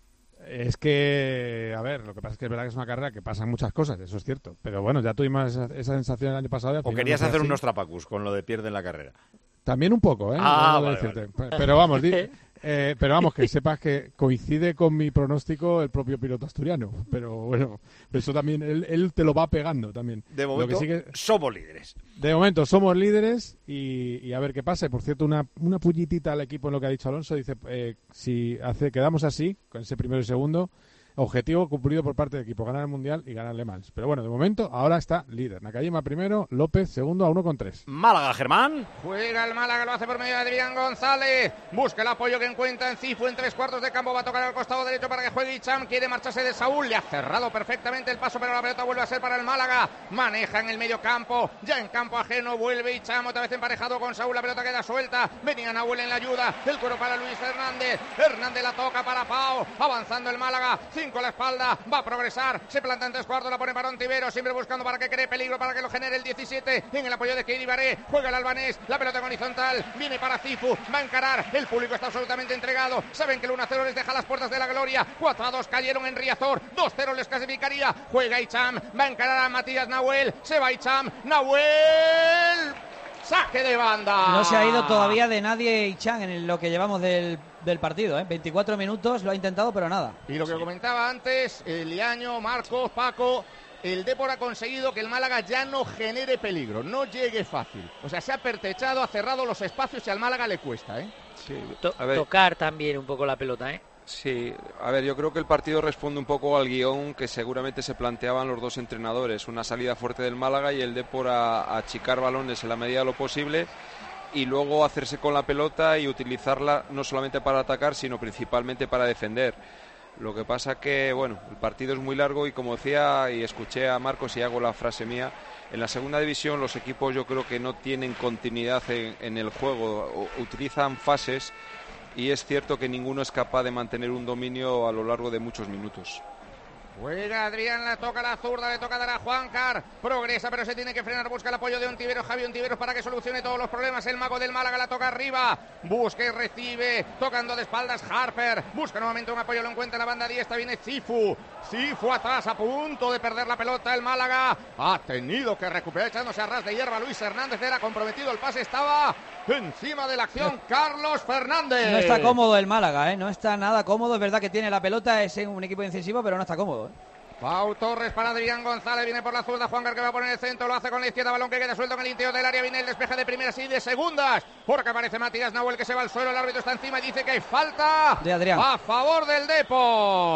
S10: Es que, a ver, lo que pasa es que es verdad que es una carrera que pasan muchas cosas, eso es cierto, pero bueno, ya tuvimos esa, esa sensación el año pasado.
S1: O querías no hacer así. Unos trapacus con lo de pierden la carrera.
S10: También un poco, ¿eh?
S1: Ah,
S10: no
S1: vale, vale.
S10: Pero vamos, di, eh, pero vamos, que sepas que coincide con mi pronóstico el propio piloto asturiano. Pero bueno, eso también, él, él te lo va pegando también.
S1: De momento,
S10: lo que sí que,
S1: somos líderes.
S10: De momento, somos líderes y, y a ver qué pasa. Y por cierto, una, una pullitita al equipo en lo que ha dicho Alonso. Dice, eh, si hace quedamos así, con ese primero y segundo, objetivo cumplido por parte del equipo, ganar el Mundial y ganar Le Mans. Pero bueno, de momento, ahora está líder. Nakajima primero, López segundo a uno con tres.
S1: Málaga, Germán.
S2: Juega el Málaga, lo hace por medio de Adrián González. Busca el apoyo que encuentra en Cifu en tres cuartos de campo. Va a tocar al costado derecho para que juegue Icham. Quiere marcharse de Saúl. Le ha cerrado perfectamente el paso, pero la pelota vuelve a ser para el Málaga. Maneja en el medio campo. Ya en campo ajeno vuelve Icham. Otra vez emparejado con Saúl. La pelota queda suelta. Venía Nahuel en la ayuda. El cuero para Luis Hernández. Hernández la toca para Pau. Avanzando el Málaga. Cinco a la espalda. Va a progresar, se planta en tres cuartos, la pone para Ontivero, siempre buscando para que cree peligro, para que lo genere el diecisiete, en el apoyo de Keidi Baré, juega el albanés, la pelota en horizontal, viene para Cifu, va a encarar, el público está absolutamente entregado, saben que el uno a cero les deja las puertas de la gloria, cuatro a dos cayeron en Riazor, dos cero les clasificaría, juega Icham, va a encarar a Matías Nahuel, se va Icham, Nahuel... Saque de banda.
S7: No se ha ido todavía de nadie Icham en lo que llevamos del, del partido, ¿eh? veinticuatro minutos, lo ha intentado, pero nada.
S2: Y lo que sí. comentaba antes, el Liaño, Marcos, Paco, el Depor ha conseguido que el Málaga ya no genere peligro, no llegue fácil. O sea, se ha pertrechado, ha cerrado los espacios y al Málaga le cuesta, ¿eh?
S6: Sí, to- a ver. Tocar también un poco la pelota, ¿eh?
S5: Sí, a ver, yo creo que el partido responde un poco al guión que seguramente se planteaban los dos entrenadores, una salida fuerte del Málaga y el Depor a, a achicar balones en la medida de lo posible y luego hacerse con la pelota y utilizarla no solamente para atacar, sino principalmente para defender. Lo que pasa que, bueno, el partido es muy largo y como decía y escuché a Marcos y hago la frase mía, en la segunda división los equipos yo creo que no tienen continuidad en, en el juego, o, utilizan fases. Y es cierto que ninguno es capaz de mantener un dominio a lo largo de muchos minutos.
S2: Juega Adrián, la toca la zurda, le toca dar a Juancar, progresa pero se tiene que frenar, busca el apoyo de Ontiveros, Javi Ontiveros para que solucione todos los problemas, el mago del Málaga la toca arriba, busca y recibe, tocando de espaldas Harper, busca nuevamente un apoyo, lo encuentra en la banda diestra, viene Cifu, Cifu atrás a punto de perder la pelota, el Málaga ha tenido que recuperar echándose a ras de hierba, Luis Hernández era comprometido, el pase estaba encima de la acción, Carlos Fernández.
S7: No está cómodo el Málaga, ¿eh? No está nada cómodo, es verdad que tiene la pelota, es un equipo incisivo, pero no está cómodo.
S2: Pau Torres para Adrián González, viene por la zurda, Juancar que va a poner el centro, lo hace con la izquierda, balón que queda suelto en el interior del área, viene el despeje de primeras y de segundas, porque aparece Matías Nahuel que se va al suelo, el árbitro está encima y dice que hay falta
S7: de Adrián
S2: a favor del Depor.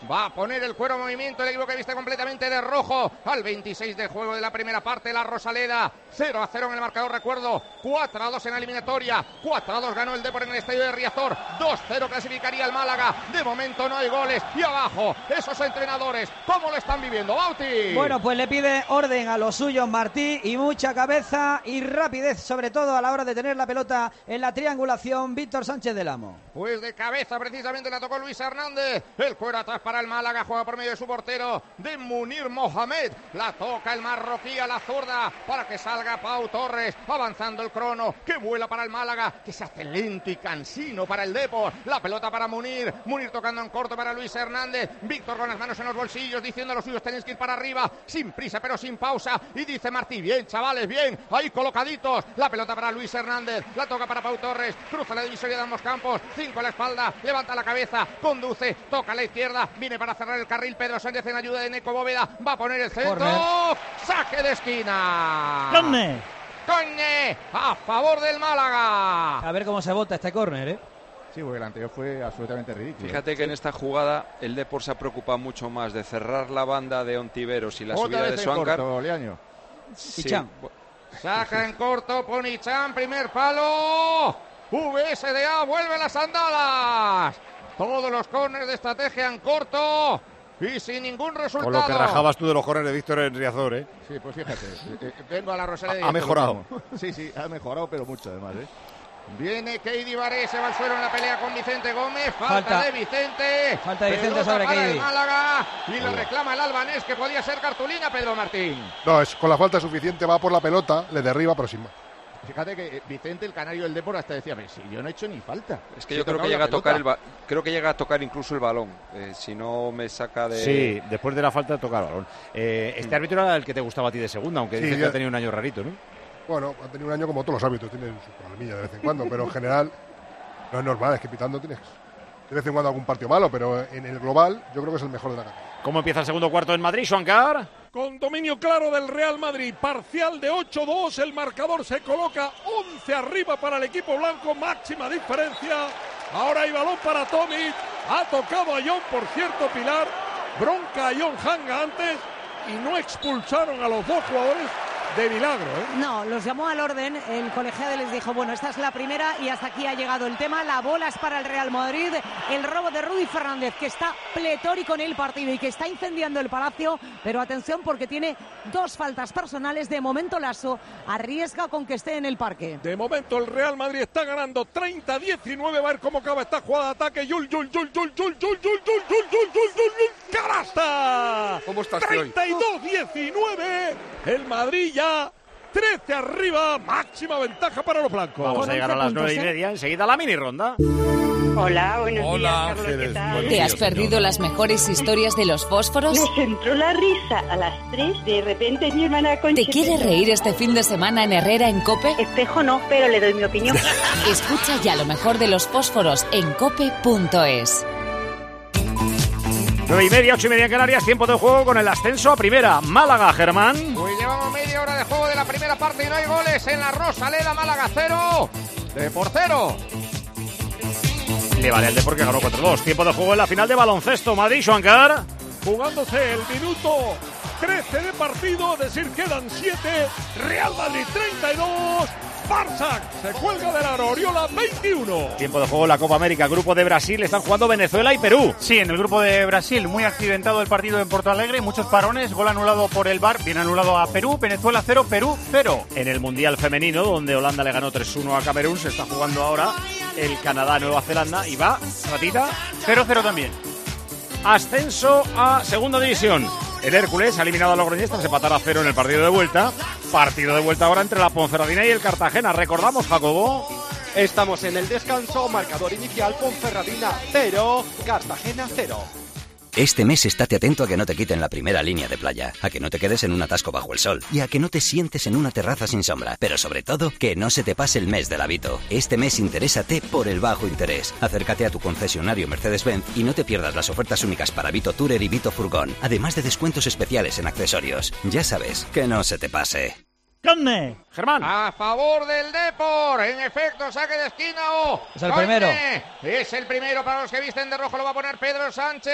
S2: Va a poner el cuero en movimiento el equipo que viste completamente de rojo al veintiséis del juego de la primera parte. La Rosaleda, cero a cero en el marcador, recuerdo, cuatro a dos en la eliminatoria, cuatro a dos ganó el Depor en el estadio de Riazor, dos cero clasificaría el Málaga. De momento no hay goles y abajo esos entrenadores, ¿cómo lo están viviendo, Bauti?
S7: Bueno, pues le pide orden a los suyos Martí y mucha cabeza y rapidez, sobre todo a la hora de tener la pelota en la triangulación, Víctor Sánchez del Amo.
S2: Pues de cabeza precisamente la tocó Luis Hernández, el cuero atrás para el Málaga, juega por medio de su portero, de Munir Mohamed, la toca el marroquí a la zurda para que salga Pau Torres, avanzando el crono, que vuela para el Málaga, que se hace lento y cansino para el Depor, la pelota para Munir, Munir tocando en corto para Luis Hernández, Víctor con las manos en los bolsillos, diciendo a los suyos tenéis que ir para arriba, sin prisa pero sin pausa, y dice Martí, bien chavales, bien, ahí colocaditos, la pelota para Luis Hernández, la toca para Pau Torres, cruza la divisoria de ambos campos, cinco a la espalda, levanta la cabeza, conduce, toca a la izquierda, viene para cerrar el carril Pedro Sánchez en ayuda de Neco Bóveda, va a poner el centro, corner. Saque de esquina.
S7: ¡Corner!
S2: ¡Corner! A favor del Málaga.
S7: A ver cómo se vota este córner, ¿eh?
S15: Sí, porque el anterior fue absolutamente ridículo.
S5: Fíjate que en esta jugada el Depor se ha preocupado mucho más de cerrar la banda de Ontiveros y la
S2: Otra
S5: subida de Suáncar.
S2: Sí. Saca en corto, pone Ichan, primer palo. V S D A vuelve a las andadas. Todos los córneres de estrategia en corto y sin ningún resultado.
S1: Con lo que rajabas tú de los córneres de Víctor en Riazor, ¿eh?
S15: Sí, pues fíjate.
S2: Vengo a la Rosaleda.
S1: Ha, ha mejorado.
S15: Sí, sí, ha mejorado, pero mucho además, ¿eh?
S2: Viene Keidi Baré, se va al suelo en la pelea con Vicente Gómez. Falta,
S7: falta
S2: de Vicente.
S7: Falta de Vicente sobre Keidi.
S2: Málaga y le reclama el albanés que podía ser cartulina, Pedro Martín.
S14: No, es con la falta suficiente, va por la pelota, le derriba, pero sin más.
S2: Fíjate que Vicente, el canario del Depor, hasta decía, si yo no he hecho ni falta.
S5: Es que yo creo que llega a tocar el ba- creo que llega a tocar incluso el balón. Eh, si no me saca de.
S1: Sí, después de la falta toca el balón. Eh, este árbitro era el que te gustaba a ti de segunda, aunque
S14: Sí,
S1: dices que
S14: ya-
S1: ha tenido un año rarito, ¿no?
S14: Bueno, ha tenido un año como todos los árbitros, tienen su problemilla de vez en cuando, pero en general no es normal, es que pitando tienes de vez en cuando algún partido malo, pero en el global yo creo que es el mejor de la categoría.
S1: ¿Cómo empieza el segundo cuarto en Madrid, Suáncar?
S3: Con dominio claro del Real Madrid, parcial de ocho dos, el marcador se coloca once arriba para el equipo blanco, máxima diferencia. Ahora hay balón para Tomic, ha tocado a John, por cierto, Pilar, bronca a John Hanga antes y no expulsaron a los dos jugadores de milagro, ¿eh?
S4: No, los llamó al orden, el colegiado les dijo, bueno, esta es la primera y hasta aquí ha llegado el tema, la bola es para el Real Madrid, el robo de Rudy Fernández, que está pletórico en el partido y que está incendiando el Palacio, pero atención porque tiene dos faltas personales, de momento Lasso arriesga con que esté en el parque.
S3: De momento el Real Madrid está ganando treinta a diecinueve, va a ver cómo acaba esta jugada de ataque, Yul, Yul, Yul, Yul, Yul, Yul, Yul, Yul, Yul, Yul, Yul, Yul, ¡canasta!
S14: ¿Cómo estás
S3: treinta y dos diecinueve, el Madrid ya trece arriba, máxima ventaja para los blancos.
S1: Vamos a llegar a las nueve y media, enseguida la mini ronda.
S16: Hola, buenos
S3: Hola,
S16: días, Carlos, ¿qué
S3: Ángeles,
S16: tal?
S3: buenos
S17: ¿Te has perdido las mejores historias de los fósforos?
S16: Me entró la risa a las tres, de repente mi hermana Concha...
S17: ¿Te quieres reír este fin de semana en Herrera en COPE?
S16: Espejo no, pero le doy mi opinión.
S17: Escucha ya lo mejor de los fósforos en cope punto es.
S1: Nueve y media, ocho y media en Canarias, tiempo de juego con el ascenso a primera. Málaga, Germán.
S2: Pues llevamos media hora de juego de la primera parte y no hay goles en la Rosaleda. Málaga cero, Depor cero.
S1: Le vale al Depor que ganó cuatro dos. Tiempo de juego en la final de baloncesto. Madrid, Suáncar.
S3: Jugándose el minuto trece de partido, es decir, quedan siete. Real Madrid treinta y dos. Barça se cuelga del aro, Oriola veintiuno.
S1: Tiempo de juego en la Copa América. Grupo de Brasil, están jugando Venezuela y Perú.
S9: Sí, en el grupo de Brasil, muy accidentado el partido en Porto Alegre, muchos parones, gol anulado por el V A R, bien anulado a Perú, Venezuela cero, Perú cero.
S1: En el Mundial Femenino, donde Holanda le ganó tres uno a Camerún, se está jugando ahora el Canadá-Nueva Zelanda y va, ratita,
S9: cero cero también.
S1: Ascenso a Segunda División. El Hércules ha eliminado a Logroñés tras empatar a cero en el partido de vuelta. Partido de vuelta ahora entre la Ponferradina y el Cartagena. Recordamos, Jacobo.
S8: Estamos en el descanso, marcador inicial, Ponferradina cero, Cartagena cero.
S18: Este mes estate atento a que no te quiten la primera línea de playa, a que no te quedes en un atasco bajo el sol y a que no te sientes en una terraza sin sombra, pero sobre todo, que no se te pase el mes del Avito. Este mes interésate por el bajo interés. Acércate a tu concesionario Mercedes-Benz y no te pierdas las ofertas únicas para Vito Tourer y Vito Furgón, además de descuentos especiales en accesorios. Ya sabes, que no se te pase.
S7: ¡Conne!
S1: Germán.
S2: A favor del Depor. En efecto, saque de esquina o...
S7: Es el primero.
S2: Es el primero para los que visten de rojo. Lo va a poner Pedro Sánchez.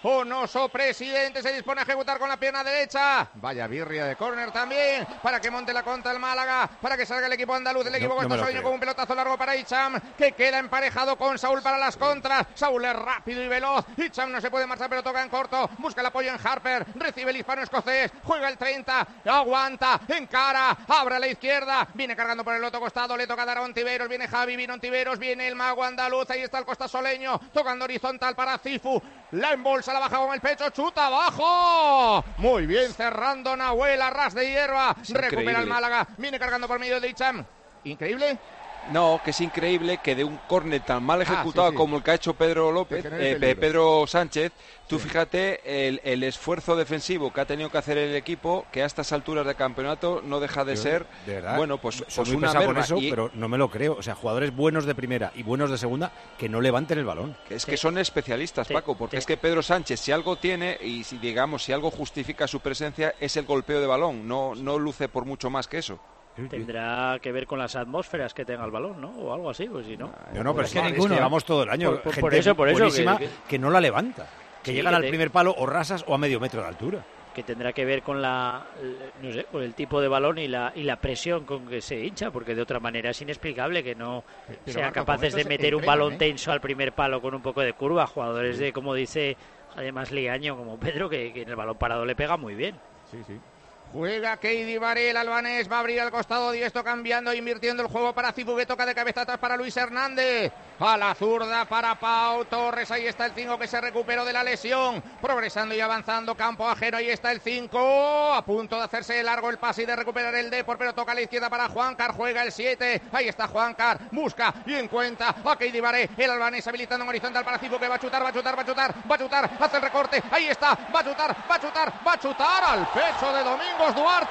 S2: Onoso, presidente, se dispone a ejecutar con la pierna derecha. Vaya birria de córner también, para que monte la contra el Málaga, para que salga el equipo andaluz, el equipo
S1: no, no
S2: costasoleño con un pelotazo largo para Hicham, que queda emparejado con Saúl para las contras. Saúl es rápido y veloz, Hicham no se puede marchar pero toca en corto, busca el apoyo en Harper, recibe el hispano escocés, juega el treinta, aguanta, encara, abre a la izquierda, viene cargando por el otro costado, le toca dar a Ontiveros, viene Javi, viene Ontiveros, viene el mago andaluz, ahí está el costasoleño, tocando horizontal para Cifu, la embolsa, la baja con el pecho, chuta abajo, muy bien cerrando Nahuel a ras de hierba, es recupera increíble. El Málaga, viene cargando por medio de Hicham, increíble.
S5: No, que es increíble que de un córner tan mal ejecutado ah, sí, sí. como el que ha hecho Pedro López, eh, Pedro Sánchez, tú sí. fíjate el, el esfuerzo defensivo que ha tenido que hacer el equipo, que a estas alturas de campeonato no deja de Yo, ser,
S1: de verdad,
S5: bueno, pues,
S1: soy
S5: pues
S1: muy
S5: una
S1: pesado
S5: merma.
S1: con eso,
S5: y,
S1: pero no me lo creo. O sea, jugadores buenos de primera y buenos de segunda que no levanten el balón.
S5: Que es
S1: sí.
S5: que son especialistas, sí. Paco, porque sí. es que Pedro Sánchez, si algo tiene y si digamos si algo justifica su presencia es el golpeo de balón, no, no luce por mucho más que eso.
S6: Tendrá que ver con las atmósferas que tenga el balón, ¿no? O algo así, pues si no.
S1: No, no, pero es que ninguno. Llevamos todo el año.
S6: Por, por,
S1: gente
S6: por eso, por eso.
S1: buenísima
S6: que,
S1: que, que no la levanta. Que sí, llegan que al te... primer palo o rasas o a medio metro de altura.
S6: Que tendrá que ver con la, no sé, con el tipo de balón y la y la presión con que se hincha, porque de otra manera es inexplicable que no pero sean Marco, capaces de meter un balón ¿eh? tenso al primer palo con un poco de curva. Jugadores sí. de, como dice, además Liaño, como Pedro, que, que en el balón parado le pega muy bien.
S2: Sí, sí. Juega Keidi Baré, el albanés, va a abrir al costado diestro cambiando, invirtiendo el juego para Cifu, que toca de cabeza atrás para Luis Hernández. A la zurda para Pau Torres, ahí está el cinco que se recuperó de la lesión. Progresando y avanzando, campo ajeno, ahí está el cinco. A punto de hacerse largo el pase y de recuperar el Depor, pero toca a la izquierda para Juancar, juega el siete. Ahí está Juancar, busca y encuentra a Keidi Baré, el albanés habilitando en horizontal para Cifu, que va a chutar, va a chutar, va a chutar, va a chutar, hace el recorte, ahí está, va a chutar, va a chutar, va a chutar al pecho de Domingo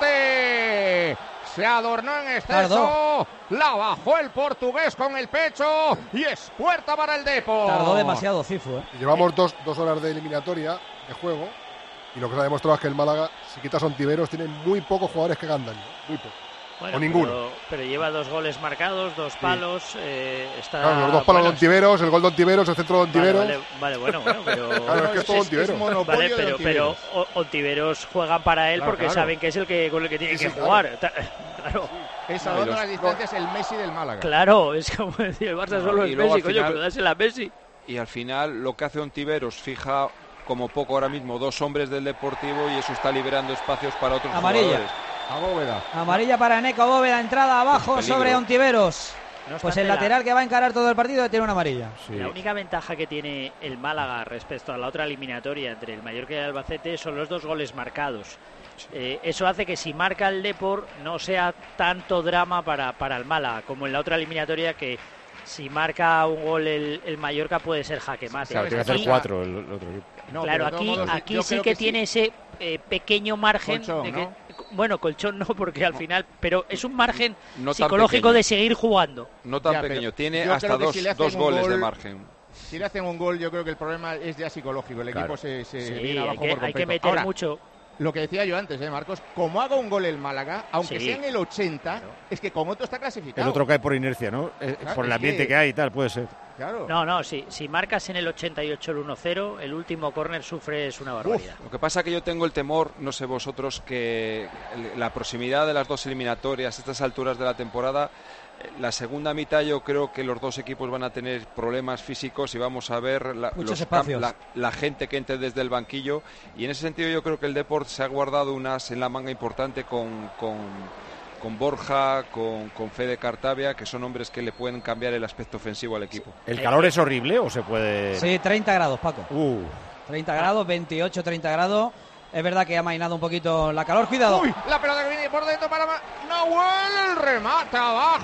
S2: Duarte, se adornó en exceso, Tardó. La bajó el portugués con el pecho y es puerta para el Depor.
S7: Tardó demasiado Cifu, ¿eh?
S14: Llevamos dos, dos horas de eliminatoria de juego y lo que se ha demostrado es que el Málaga, si quitas a Ontiveros, tiene muy pocos jugadores que ganan, muy pocos.
S6: Bueno,
S14: o ninguno.
S6: Pero, pero lleva dos goles marcados, dos palos. Sí. Eh, está,
S14: claro, los dos palos bueno, de Ontiveros, el gol de Ontiveros, el centro de Ontiveros.
S6: Vale, vale, vale bueno, bueno, pero.
S14: Claro, es que es todo Ontiveros.
S6: Vale, pero, pero Ontiveros juegan para él claro, porque claro. saben que es el que con el que tiene sí, que sí, jugar. Claro. claro.
S2: Es a las distancias el Messi del Málaga.
S6: Claro, es como decir, el Barça no, solo es Messi, coño, pero dásela a Messi.
S5: Y al final lo que hace Ontiveros fija como poco ahora mismo dos hombres del Deportivo y eso está liberando espacios para otros
S7: Amarilla.
S5: jugadores.
S2: A Bóveda.
S7: Amarilla para Neco Bóveda, entrada abajo sobre Ontiveros. No pues el lateral la... que va a encarar todo el partido tiene una amarilla.
S6: Sí. La única ventaja que tiene el Málaga respecto a la otra eliminatoria entre el Mallorca y el Albacete son los dos goles marcados. Sí. Eh, eso hace que si marca el Depor no sea tanto drama para, para el Málaga como en la otra eliminatoria, que si marca un gol el, el Mallorca puede ser jaque mate.
S1: Claro, tiene que hacer cuatro el, el otro equipo.
S6: No, claro, aquí, modos, aquí sí que, que tiene sí. ese eh, pequeño margen colchón, de que, ¿no? Bueno, colchón no, porque al final, pero es un margen no psicológico de seguir jugando.
S5: No tan ya, pequeño, tiene hasta dos, si dos goles gol, de margen.
S2: Si le hacen un gol, yo creo que el problema es ya psicológico. El claro. equipo se, se
S6: sí,
S2: viene abajo
S6: hay que,
S2: por
S6: hay que meter
S2: Ahora,
S6: mucho.
S2: Lo que decía yo antes, ¿eh, Marcos? Como haga un gol el Málaga, aunque sí. sea en el ochenta, claro. es que con otro está clasificado.
S1: El otro cae por inercia, ¿no? Eh, claro, por el ambiente que... que hay y tal, puede ser.
S2: Claro.
S6: No, no, si, si marcas en el ochenta y ocho el uno cero, el último córner sufres una barbaridad.
S5: Uf, lo que pasa es que yo tengo el temor, no sé vosotros, que la proximidad de las dos eliminatorias a estas alturas de la temporada, la segunda mitad yo creo que los dos equipos van a tener problemas físicos y vamos a ver la,
S7: Muchos
S5: los,
S7: espacios.
S5: La, la gente que entre desde el banquillo, y en ese sentido yo creo que el Deport se ha guardado un as en la manga importante con... con con Borja, con, con Fede Cartavia, que son hombres que le pueden cambiar el aspecto ofensivo al equipo.
S1: ¿El calor es horrible o se puede...?
S7: Sí, treinta grados, Paco.
S1: Uh.
S7: treinta grados, veintiocho, treinta grados. Es verdad que ha mainado un poquito la calor. Cuidado.
S2: Uy, la pelota que viene por dentro para Nahuel, el remate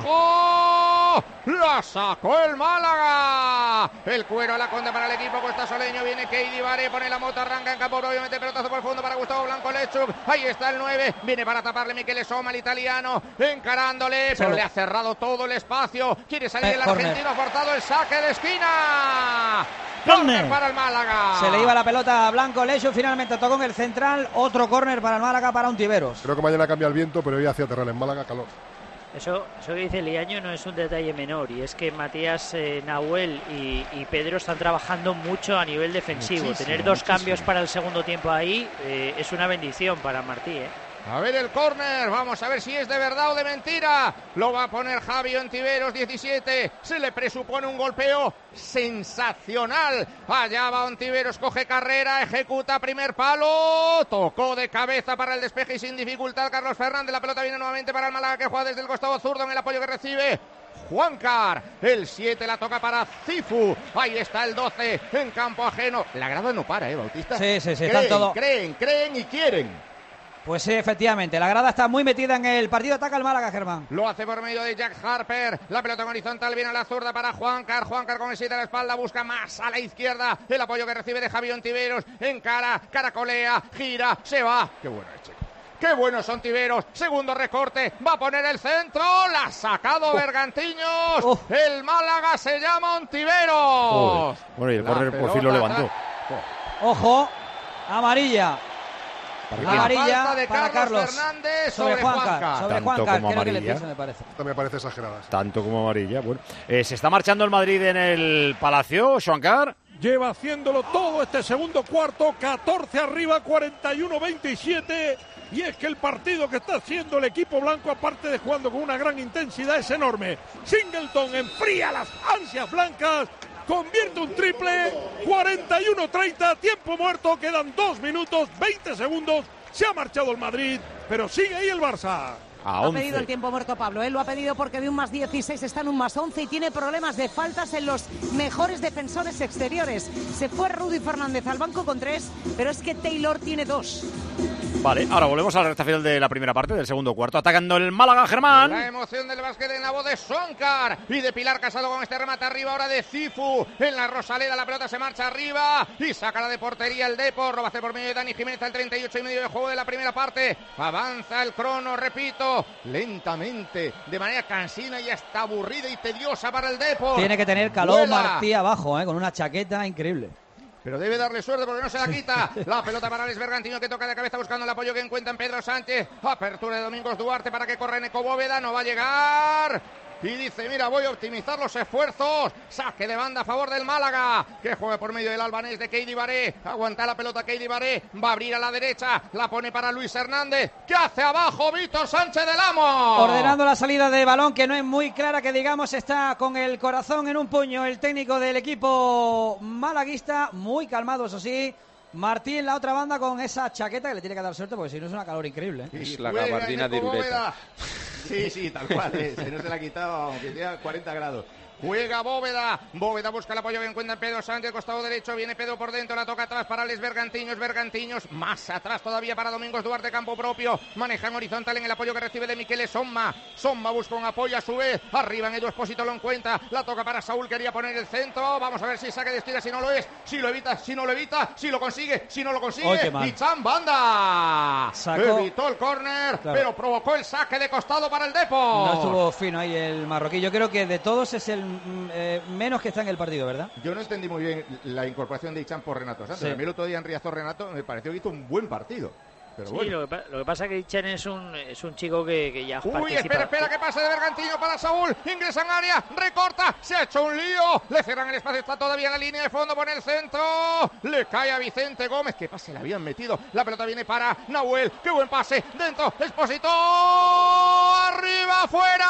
S2: abajo. La sacó el Málaga. El cuero a la conde para el equipo costasoleño. Viene Keidi Baré, pone la moto, arranca en campo, obviamente pelotazo por el fondo para Gustavo Blanco Lechuk. Ahí está el nueve. Viene para taparle Michele Soma, el italiano, encarándole, pero, pero le ha cerrado todo el espacio. Quiere salir eh, el
S7: corner.
S2: argentino, ha forzado el saque de esquina. Córner para el Málaga.
S7: Se le iba la pelota a Blanco Lechuk, finalmente tocó en el central. Otro córner para el Málaga, para Ontiveros.
S14: Creo que mañana cambia el viento, pero hoy hacía terral en Málaga, calor.
S6: Eso, eso que dice Liaño no es un detalle menor, y es que Matías, eh, Nahuel y, y Pedro están trabajando mucho a nivel defensivo. Muchísimo, Tener dos muchísimo. cambios para el segundo tiempo ahí eh, es una bendición para Martí, ¿eh?
S2: A ver el córner, vamos a ver si es de verdad o de mentira. Lo va a poner Javi Ontiveros, diecisiete. Se le presupone un golpeo sensacional. Allá va Ontiveros, coge carrera, ejecuta primer palo. Tocó de cabeza para el despeje y sin dificultad Carlos Fernández. La pelota viene nuevamente para el Málaga, que juega desde el costado zurdo en el apoyo que recibe Juancar. El siete la toca para Cifu. Ahí está el doce en campo ajeno. La grada no para, ¿eh, Bautista?
S7: Sí, sí, sí.
S2: Creen,
S7: Están todo...
S2: creen, creen y quieren.
S7: Pues sí, efectivamente, la grada está muy metida en el partido. Ataca el Málaga, Germán.
S2: Lo hace por medio de Jack Harper. La pelota en horizontal viene a la zurda para Juancar. Juancar con el siete a la espalda, busca más a la izquierda. El apoyo que recibe de Javi Ontiveros. Encara, caracolea, gira, se va. Qué bueno es, chico. Qué buenos son Ontiveros. Segundo recorte. Va a poner el centro. La ha sacado oh. Bergantiños. Oh. El Málaga se llama Ontiveros. Oh.
S1: Bueno, y el córner por fin lo levantó.
S7: Oh. Ojo. Amarilla.
S2: La
S7: amarilla
S2: falta de
S7: para
S2: Carlos
S7: Carlos
S2: Fernández
S7: sobre,
S2: sobre
S7: Juancar,
S2: Juancar.
S7: sobre
S1: Tanto
S7: Juancar,
S1: como
S7: creo
S1: amarilla.
S7: que le puse, me parece.
S14: Esto me parece exagerada.
S1: Tanto como amarilla. Bueno, eh, se está marchando el Madrid en el Palacio, Juancar.
S3: Lleva haciéndolo todo este segundo cuarto, catorce arriba, cuarenta y uno veintisiete. Y es que el partido que está haciendo el equipo blanco, aparte de jugando con una gran intensidad, es enorme. Singleton enfría las ansias blancas, convierte un triple, cuarenta y uno treinta, tiempo muerto, quedan dos minutos, veinte segundos. Se ha marchado el Madrid, pero sigue ahí el Barça.
S4: Ha pedido el tiempo muerto Pablo, él lo ha pedido porque de un más dieciséis está en un más once y tiene problemas de faltas en los mejores defensores exteriores. Se fue Rudy Fernández al banco con tres, pero es que Taylor tiene dos.
S1: Vale, ahora volvemos a la recta final de la primera parte, del segundo cuarto, atacando el Málaga, Germán.
S2: La emoción del básquet en la voz de Soncar y de Pilar Casado con este remate arriba ahora de Cifu. En la Rosaleda la pelota se marcha arriba y saca la de portería el Depor. Lo va a hacer por medio de Dani Jiménez al treinta y ocho y medio de juego de la primera parte. Avanza el crono, repito, lentamente, de manera cansina y hasta aburrida y tediosa para el Depor.
S7: Tiene que tener calor Martí abajo, ¿eh? Con una chaqueta increíble.
S2: Pero debe darle suerte porque no se la quita. La pelota para Alex Bergantiño, que toca de cabeza buscando el apoyo que encuentra en Pedro Sánchez. Apertura de Domingos Duarte para que corra Neco Bóveda. No va a llegar. Y dice, mira, voy a optimizar los esfuerzos. Saque de banda a favor del Málaga, que juega por medio del albanés de Keidi Baré. Aguanta la pelota Keidi Baré. Va a abrir a la derecha. La pone para Luis Hernández. ¿Qué hace abajo Víctor Sánchez del Amo?
S7: Ordenando la salida de balón, que no es muy clara, que digamos está con el corazón en un puño el técnico del equipo malaguista. Muy calmado, eso sí. Martí en la otra banda con esa chaqueta que le tiene que dar suerte, porque si no es una calor increíble.
S5: Es la gabardina de Ureta.
S2: Sí, sí, tal cual, eh. Si no se la ha quitado, aunque tenga cuarenta grados. Juega Bóveda, Bóveda busca el apoyo que encuentra Pedro Sánchez, costado derecho, viene Pedro por dentro, la toca atrás para Les Bergantiños, Bergantiños, más atrás todavía para Domingos Duarte, campo propio, manejan horizontal en el apoyo que recibe de Miquele Somma, Somma busca un apoyo a su vez, arriba en Edu Espósito lo encuentra, la toca para Saúl, quería poner el centro, vamos a ver si saque de estira, si no lo es, si lo evita, si no lo evita, si lo consigue, si no lo consigue, y Chan Banda, Sacó. evitó el córner, claro, pero provocó el saque de costado para el Depor.
S7: No estuvo fino ahí el marroquí, yo creo que de todos es el Eh, menos que está en el partido, ¿verdad?
S2: Yo no entendí muy bien la incorporación de Ichan por Renato Santos. Sí. A mí el otro día en Riazor Renato me pareció que hizo un buen partido. Pero
S6: sí,
S2: bueno.
S6: lo, que, lo que pasa es que Ichan es un, es un chico que, que ya
S2: Uy,
S6: participa.
S2: espera, espera, que pase de Bergantiño para Saúl. Ingresa en área, recorta, se ha hecho un lío. Le cierran el espacio, está todavía en la línea de fondo, pone el centro. Le cae a Vicente Gómez. ¿Qué pase le habían metido? La pelota viene para Nahuel. ¡Qué buen pase! Dentro, Expósito. ¡Arriba, fuera!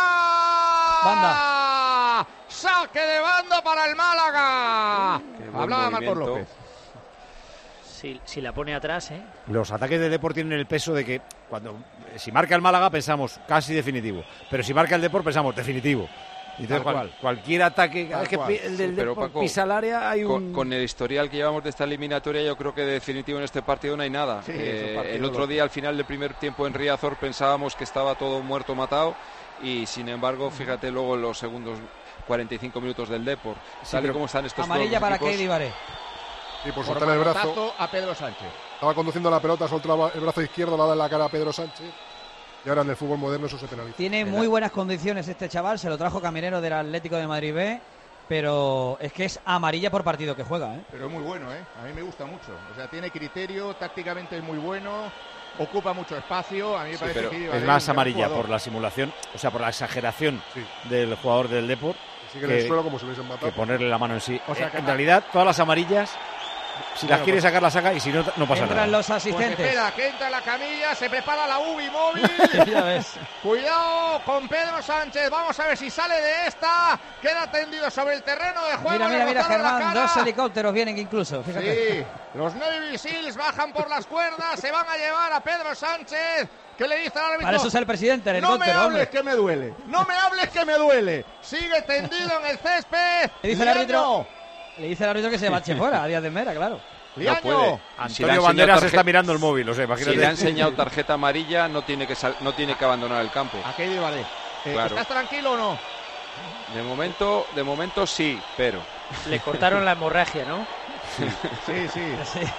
S7: Banda.
S2: Saque de banda para el Málaga. Hablaba Marcos López.
S6: Si, si la pone atrás, ¿eh?
S1: Los ataques de Depor tienen el peso de que cuando si marca el Málaga pensamos casi definitivo, pero si marca el Depor pensamos definitivo. Entonces cual, cual. cualquier ataque, cada vez que el del sí, Depor Paco, pisa el área hay un...
S5: Con, con el historial que llevamos de esta eliminatoria, yo creo que de definitivo en este partido no hay nada. Sí, eh, el otro día, al final del primer tiempo en Riazor, pensábamos que estaba todo muerto, matado, y sin embargo, fíjate luego en los segundos cuarenta y cinco minutos del Depor, sí, tal y como están estos
S7: amarilla para Keidi Baré.
S14: Y por soltar el brazo
S2: a Pedro Sánchez.
S14: Estaba conduciendo la pelota, soltaba el brazo izquierdo, la da en la cara a Pedro Sánchez. Y ahora en el fútbol moderno eso se penaliza.
S7: Tiene muy buenas condiciones este chaval, se lo trajo Caminero del Atlético de Madrid B, pero es que es amarilla por partido que juega, ¿eh?
S2: Pero es muy bueno, ¿eh? A mí me gusta mucho. O sea, tiene criterio, tácticamente es muy bueno ocupa mucho espacio. A mí me
S1: Sí,
S2: parece
S1: pero
S2: que
S1: es
S2: Vale
S1: más
S2: un gran
S1: amarilla
S2: jugador.
S1: por la simulación, o sea, por la exageración sí. del jugador del Depor.
S14: Sigue en el suelo como si hubiesen matado.
S1: Que ponerle la mano en sí.
S2: O sea,
S1: Eh,
S2: que
S1: en
S2: ma-
S1: realidad, todas las amarillas, si
S2: Bueno,
S1: las quiere
S2: pues-
S1: sacar, las saca y si no, no pasa
S7: Entran
S1: nada.
S7: los
S2: Pues
S7: asistentes.
S2: espera, que entra en la camilla, se prepara la U B I móvil.
S7: Ya ves.
S2: Cuidado con Pedro Sánchez, vamos a ver si sale de esta. Queda tendido sobre el terreno de juego.
S7: Mira,
S2: le
S7: mira, mira,
S2: botaron la
S7: Germán,
S2: cara.
S7: dos helicópteros vienen incluso, fíjate.
S2: Sí, los Navy Seals bajan por las cuerdas, se van a llevar a Pedro Sánchez. ¿Qué le dice al árbitro?
S7: Para eso es el presidente, el
S2: No me
S7: helicóptero,
S2: hables
S7: hombre.
S2: que me duele, no me hables que me duele. Sigue tendido en el césped.
S7: Le dice el
S2: Liaño.
S7: árbitro, le dice el árbitro que se marche fuera, a Díaz de Mera, claro.
S2: Liaño.
S5: puede. Si le ha
S1: Antonio
S5: enseñado
S1: Banderas
S5: tarje-
S1: está mirando el móvil, o sea, imagínate.
S5: Si le ha enseñado tarjeta amarilla, no tiene que sal- no tiene que abandonar el campo.
S2: ¿A qué vale? Eh,
S5: Claro.
S2: ¿Estás tranquilo o no?
S5: De momento, de momento sí, pero
S6: Le cortaron la hemorragia, ¿no?
S2: Sí, sí.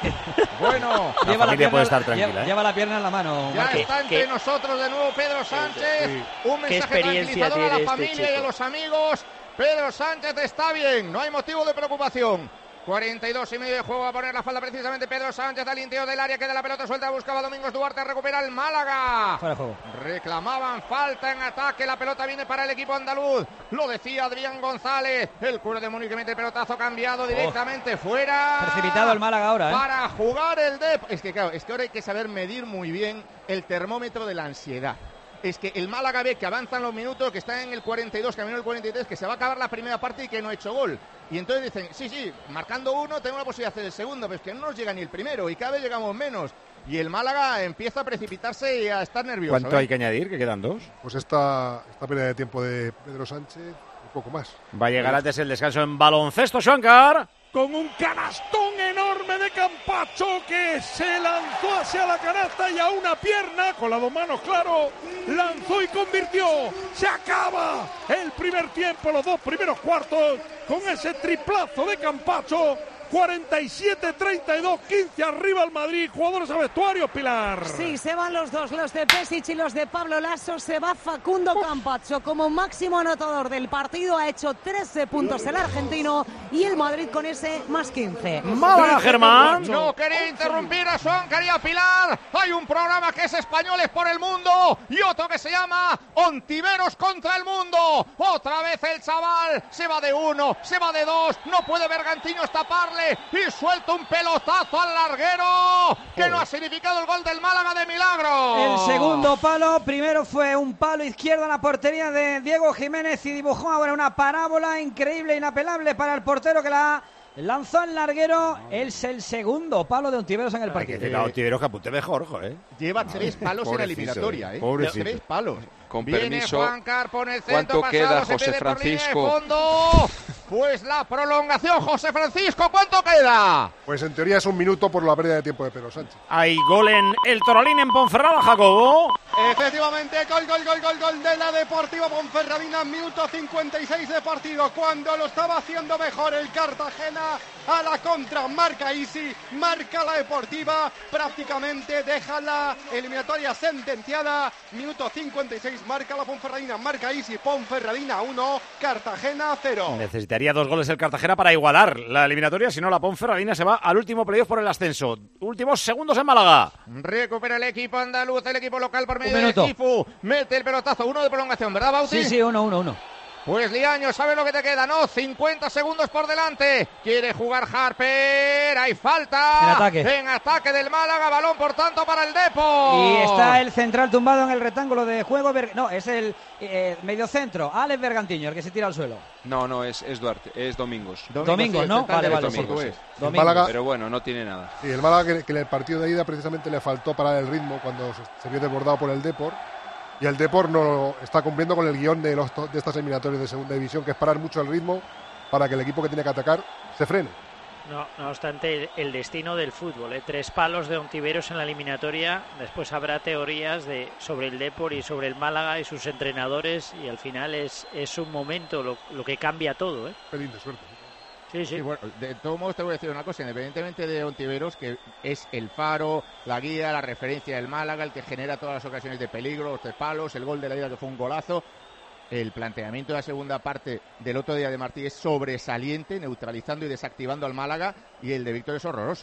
S2: Bueno,
S1: La
S7: Lleva
S1: familia puede
S7: pierna-
S1: estar tranquila,
S7: lleva,
S1: ¿eh?
S7: lleva la pierna en la mano.
S2: ya
S7: Marco.
S2: está entre
S6: ¿Qué?
S2: nosotros de nuevo Pedro Sánchez. Un
S6: ¿Qué
S2: mensaje
S6: experiencia
S2: tranquilizador a la
S6: tiene este
S2: familia y a
S6: chico?
S2: los amigos. Pedro Sánchez está bien, no hay motivo de preocupación. cuarenta y dos y medio de juego, a poner la falda precisamente Pedro Sánchez al interior del área, queda la pelota suelta, buscaba Domingos Duarte, recupera el Málaga.
S7: Fuera de juego.
S2: Reclamaban falta en ataque, la pelota viene para el equipo andaluz, lo decía Adrián González, el cuero de Múnich que mete el pelotazo cambiado directamente fuera.
S7: Precipitado el Málaga ahora, ¿eh?
S2: Para jugar el Dep. Es que claro, es que ahora hay que saber medir muy bien el termómetro de la ansiedad. Es que el Málaga ve que avanzan los minutos, que está en el cuarenta y dos, camino el cuarenta y tres, que se va a acabar la primera parte y que no ha hecho gol. Y entonces dicen, sí, sí, marcando uno tengo la posibilidad de hacer el segundo, pero es que no nos llega ni el primero y cada vez llegamos menos. Y el Málaga empieza a precipitarse y a estar nervioso.
S1: ¿Cuánto
S2: ¿eh?
S1: hay que añadir? Que quedan dos.
S14: Pues esta, esta pérdida de tiempo de Pedro Sánchez, un poco más.
S1: Va a llegar antes el descanso en baloncesto, Xuancar.
S3: Con un canastón enorme de Campacho que se lanzó hacia la canasta y a una pierna, con las dos manos, claro, lanzó y convirtió. Se acaba el primer tiempo, los dos primeros cuartos, con ese triplazo de Campacho. cuarenta y siete treinta y dos, quince arriba el Madrid. Jugadores a vestuario, Pilar.
S4: Sí, se van los dos, los de Pesic y los de Pablo Lasso. Se va Facundo Campacho como máximo anotador del partido. Ha hecho trece puntos el argentino y el Madrid con ese más quince.
S1: Málaga, Germán.
S2: No quería interrumpir a Xuancar y a Pilar. Hay un programa que es Españoles por el Mundo y otro que se llama Ontiveros contra el Mundo. Otra vez el chaval se va de uno, se va de dos. No puede Bergantiños taparle y suelta un pelotazo al larguero que no ha significado el gol del Málaga de milagro.
S7: El segundo palo, primero fue un palo izquierdo a la portería de Diego Jiménez y dibujó ahora una parábola increíble, inapelable para el portero que la lanzó al larguero. Es el segundo palo de Ontiveros en el partido.
S1: Que Ontiveros que apunte mejor, joder.
S2: Lleva tres palos en la
S1: Pobrecito,
S2: eliminatoria, ¿eh?
S1: pobrecito.
S2: Tres palos.
S5: Con
S2: Viene
S5: permiso,
S2: Juancar, pone el centro
S5: ¿cuánto
S2: pasado,
S5: queda,
S2: se
S5: José
S2: pierde por línea de
S5: Francisco?
S2: fondo. Pues la prolongación, José Francisco, ¿cuánto queda?
S14: Pues en teoría es un minuto por la pérdida de tiempo de Pedro Sánchez.
S1: Hay gol en el Toralín en Ponferrada, Jacobo.
S8: Efectivamente, gol, gol, gol, gol, gol de la Deportiva Ponferradina, minuto cincuenta y seis de partido, cuando lo estaba haciendo mejor el Cartagena. A la contra, marca Easy, marca la Deportiva, prácticamente deja la eliminatoria sentenciada. Minuto cincuenta y seis, marca la Ponferradina, marca Easy, Ponferradina uno, Cartagena cero.
S1: Necesitaría dos goles el Cartagena para igualar la eliminatoria, si no la Ponferradina se va al último playoff por el ascenso. Últimos segundos en Málaga.
S2: Recupera el equipo andaluz, el equipo local por medio
S7: Un
S2: de
S7: minuto.
S2: Kifu. Mete el pelotazo, uno de prolongación, ¿verdad, Bauti?
S7: Sí, sí, uno, uno, uno.
S2: Pues Liaño, ¿sabe lo que te queda? No, cincuenta segundos por delante. Quiere jugar Harper. Hay falta.
S7: En ataque.
S2: En ataque del Málaga. Balón, por tanto, para el Depo.
S7: Y está el central tumbado en el rectángulo de juego. Ber- No, es el eh, mediocentro. Alex Bergantiño, el que se tira al suelo.
S5: no, no, es, es Duarte, es Domingos.
S7: Domingos,
S2: sí,
S7: ¿no?
S2: el central
S7: Vale,
S2: derecho
S7: vale, sí.
S5: Domingos, sí.
S14: El
S7: Domingo.
S14: Málaga,
S5: Pero bueno, no tiene nada.
S14: sí, el Málaga que, que en el partido de ida precisamente le faltó parar el ritmo cuando se, se vio desbordado por el Depor. Y el Depor no está cumpliendo con el guión de, los, de estas eliminatorias de segunda división, que es parar mucho el ritmo para que el equipo que tiene que atacar se frene.
S6: No, no obstante, el, el destino del fútbol, ¿eh? Tres palos de Ontiveros en la eliminatoria. Después habrá teorías de sobre el Depor y sobre el Málaga y sus entrenadores. Y al final es, es un momento lo, lo que cambia todo, ¿eh?
S14: Pelín de suerte.
S6: Sí, sí.
S2: Sí, bueno, de todos modos te voy a decir una cosa, independientemente de Ontiveros, que es el faro, la guía, la referencia del Málaga, el que genera todas las ocasiones de peligro, los tres palos, el gol de la ida que fue un golazo. El planteamiento de la segunda parte del otro día de Martí es sobresaliente, neutralizando y desactivando al Málaga, y el de Víctor es horroroso.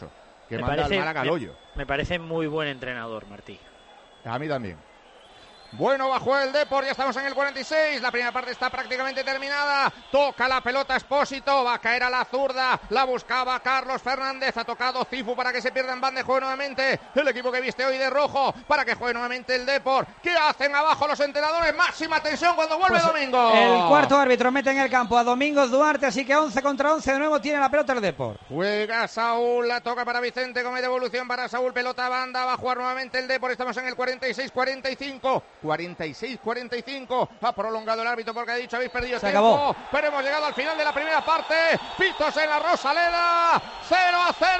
S15: que
S6: me
S15: manda
S6: parece,
S15: al Málaga al
S6: me,
S15: hoyo.
S6: me parece muy buen entrenador, Martí.
S15: A mí también.
S2: Bueno, bajó el Depor, ya estamos en el cuarenta y seis, la primera parte está prácticamente terminada, toca la pelota Expósito, va a caer a la zurda, la buscaba Carlos Fernández, ha tocado Cifu para que se pierda en banda de juego nuevamente, el equipo que viste hoy de rojo, para que juegue nuevamente el Depor. ¿Qué hacen abajo los entrenadores? Máxima tensión cuando vuelve pues Domingo.
S7: El cuarto árbitro mete en el campo a Domingos Duarte, así que once contra once de nuevo tiene la pelota el Depor.
S2: Juega Saúl, la toca para Vicente, come devolución para Saúl, pelota banda, va a jugar nuevamente el Depor, estamos en el cuarenta y seis cuarenta y cinco. cuarenta y seis cuarenta y cinco, ha prolongado el árbitro porque ha dicho habéis perdido
S7: Se
S2: tiempo,
S7: acabó.
S2: Pero hemos llegado al final de la primera parte, pitos en la Rosaleda, cero a cero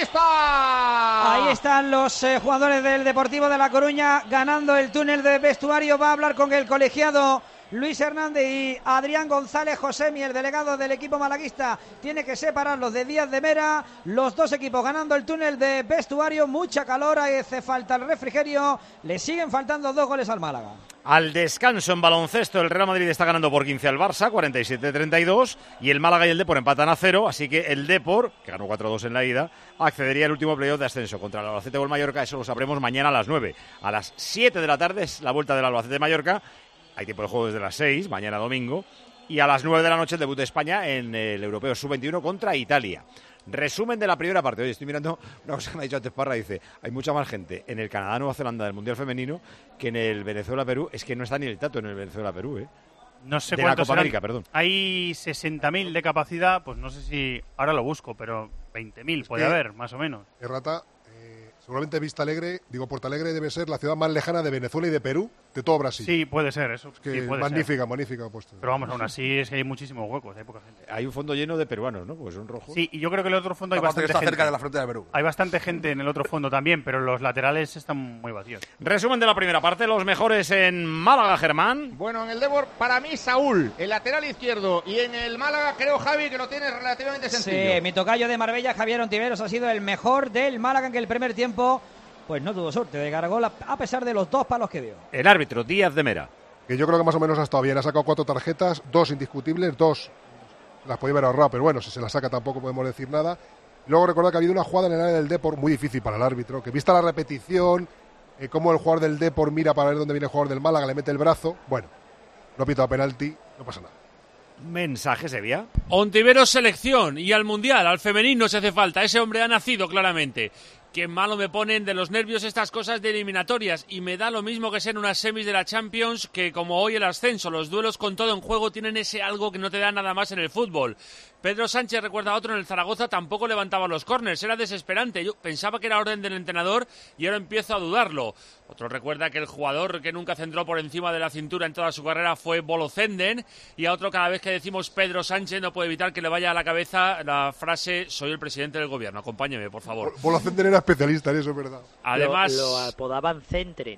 S2: Bautista.
S7: Ahí están los eh, jugadores del Deportivo de La Coruña ganando el túnel de vestuario, va a hablar con el colegiado Luis Hernández y Adrián González Josemi, el delegado del equipo malaguista, tiene que separarlos de Díaz de Mera, los dos equipos ganando el túnel de vestuario, mucha calor, hace falta el refrigerio, le siguen faltando dos goles al Málaga.
S1: Al descanso en baloncesto, el Real Madrid está ganando por quince al Barça, cuarenta y siete treinta y dos, y el Málaga y el Depor empatan a cero, así que el Depor, que ganó cuatro dos en la ida, accedería al último playoff de ascenso contra el Albacete o el Mallorca. Eso lo sabremos mañana a las nueve. A las siete de la tarde es la vuelta del Albacete de Mallorca. Hay tiempo de juego desde las seis, mañana domingo. Y a las nueve de la noche el debut de España en el Europeo sub veintiuno contra Italia. Resumen de la primera parte. Oye, estoy mirando una cosa que me ha dicho antes Parra. Dice, hay mucha más gente en el Canadá-Nueva Zelanda del Mundial Femenino que en el Venezuela-Perú. Es que no está ni el Tato en el Venezuela-Perú, ¿eh?
S9: No sé
S1: de la
S9: cuántos
S1: Copa
S9: serán.
S1: América, perdón.
S9: Hay sesenta mil de capacidad, pues no sé si... Ahora lo busco, pero veinte mil puede
S14: que,
S9: haber, más o menos.
S14: Errata, eh, seguramente Vista Alegre, digo, Porto Alegre debe ser la ciudad más lejana de Venezuela y de Perú, de todo Brasil.
S9: Sí, puede ser, eso.
S14: Es que
S9: sí, puede
S14: magnífica,
S9: ser.
S14: magnífica puesto.
S9: Pero vamos, aún así es que hay muchísimos huecos, hay poca gente.
S1: Hay un fondo lleno de peruanos, ¿no? Pues son rojos.
S9: Sí, y yo creo que en el otro fondo hay
S19: Aparte
S9: bastante
S19: que está
S9: gente.
S19: cerca de la frontera de Perú.
S9: Hay bastante gente en el otro fondo también, pero los laterales están muy vacíos.
S1: Resumen de la primera parte, los mejores en Málaga, Germán.
S2: Bueno, en el Depor, para mí Saúl, el lateral izquierdo, y en el Málaga creo, Javi, que lo tiene relativamente sencillo.
S7: Sí, mi tocayo de Marbella, Javier Ontiveros, ha sido el mejor del Málaga, en que el primer tiempo pues no tuvo suerte de Gargol, a pesar de los dos palos que dio.
S1: El árbitro, Díaz de Mera.
S14: Que yo creo que más o menos ha estado bien. Ha sacado cuatro tarjetas, dos indiscutibles, dos las podía haber ahorrado, pero bueno, si se las saca tampoco podemos decir nada. Luego recordar que ha habido una jugada en el área del Depor muy difícil para el árbitro, que vista la repetición, eh, cómo el jugador del Depor mira para ver dónde viene el jugador del Málaga, le mete el brazo, bueno, no ha pitado penalti, no pasa nada.
S1: Mensaje, Sevilla.
S20: Ontiveros selección y al Mundial, al femenino se hace falta. Ese hombre ha nacido claramente. Qué malo me ponen de los nervios estas cosas de eliminatorias y me da lo mismo que ser unas semis de la Champions que como hoy el ascenso. Los duelos con todo en juego tienen ese algo que no te da nada más en el fútbol. Pedro Sánchez, recuerda a otro en el Zaragoza, tampoco levantaba los córners, era desesperante. Yo pensaba que era orden del entrenador y ahora empiezo a dudarlo. Otro recuerda que el jugador que nunca centró por encima de la cintura en toda su carrera fue Bolo Zenden, y a otro cada vez que decimos Pedro Sánchez no puede evitar que le vaya a la cabeza la frase soy el presidente del gobierno. Acompáñeme, por favor.
S14: Bolo Zenden era especialista en eso, es verdad.
S6: Además, lo, lo apodaban Centren.